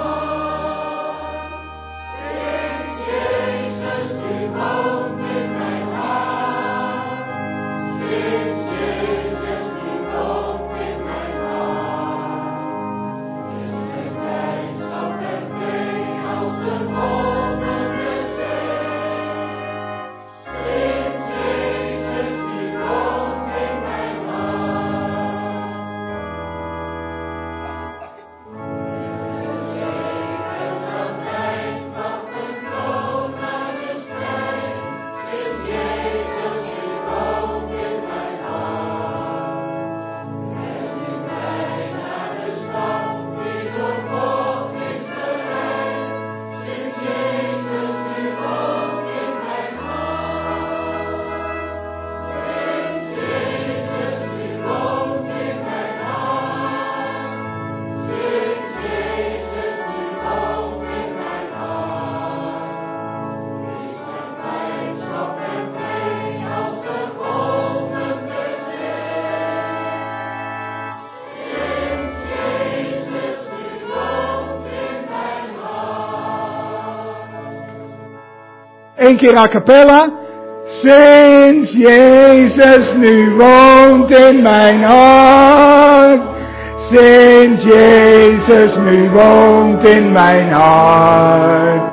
Eén keer a cappella. Sinds Jezus nu woont in mijn hart. Sinds Jezus nu woont in mijn hart.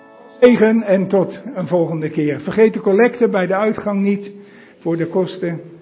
En tot een volgende keer. Vergeet de collecte bij de uitgang niet voor de kosten.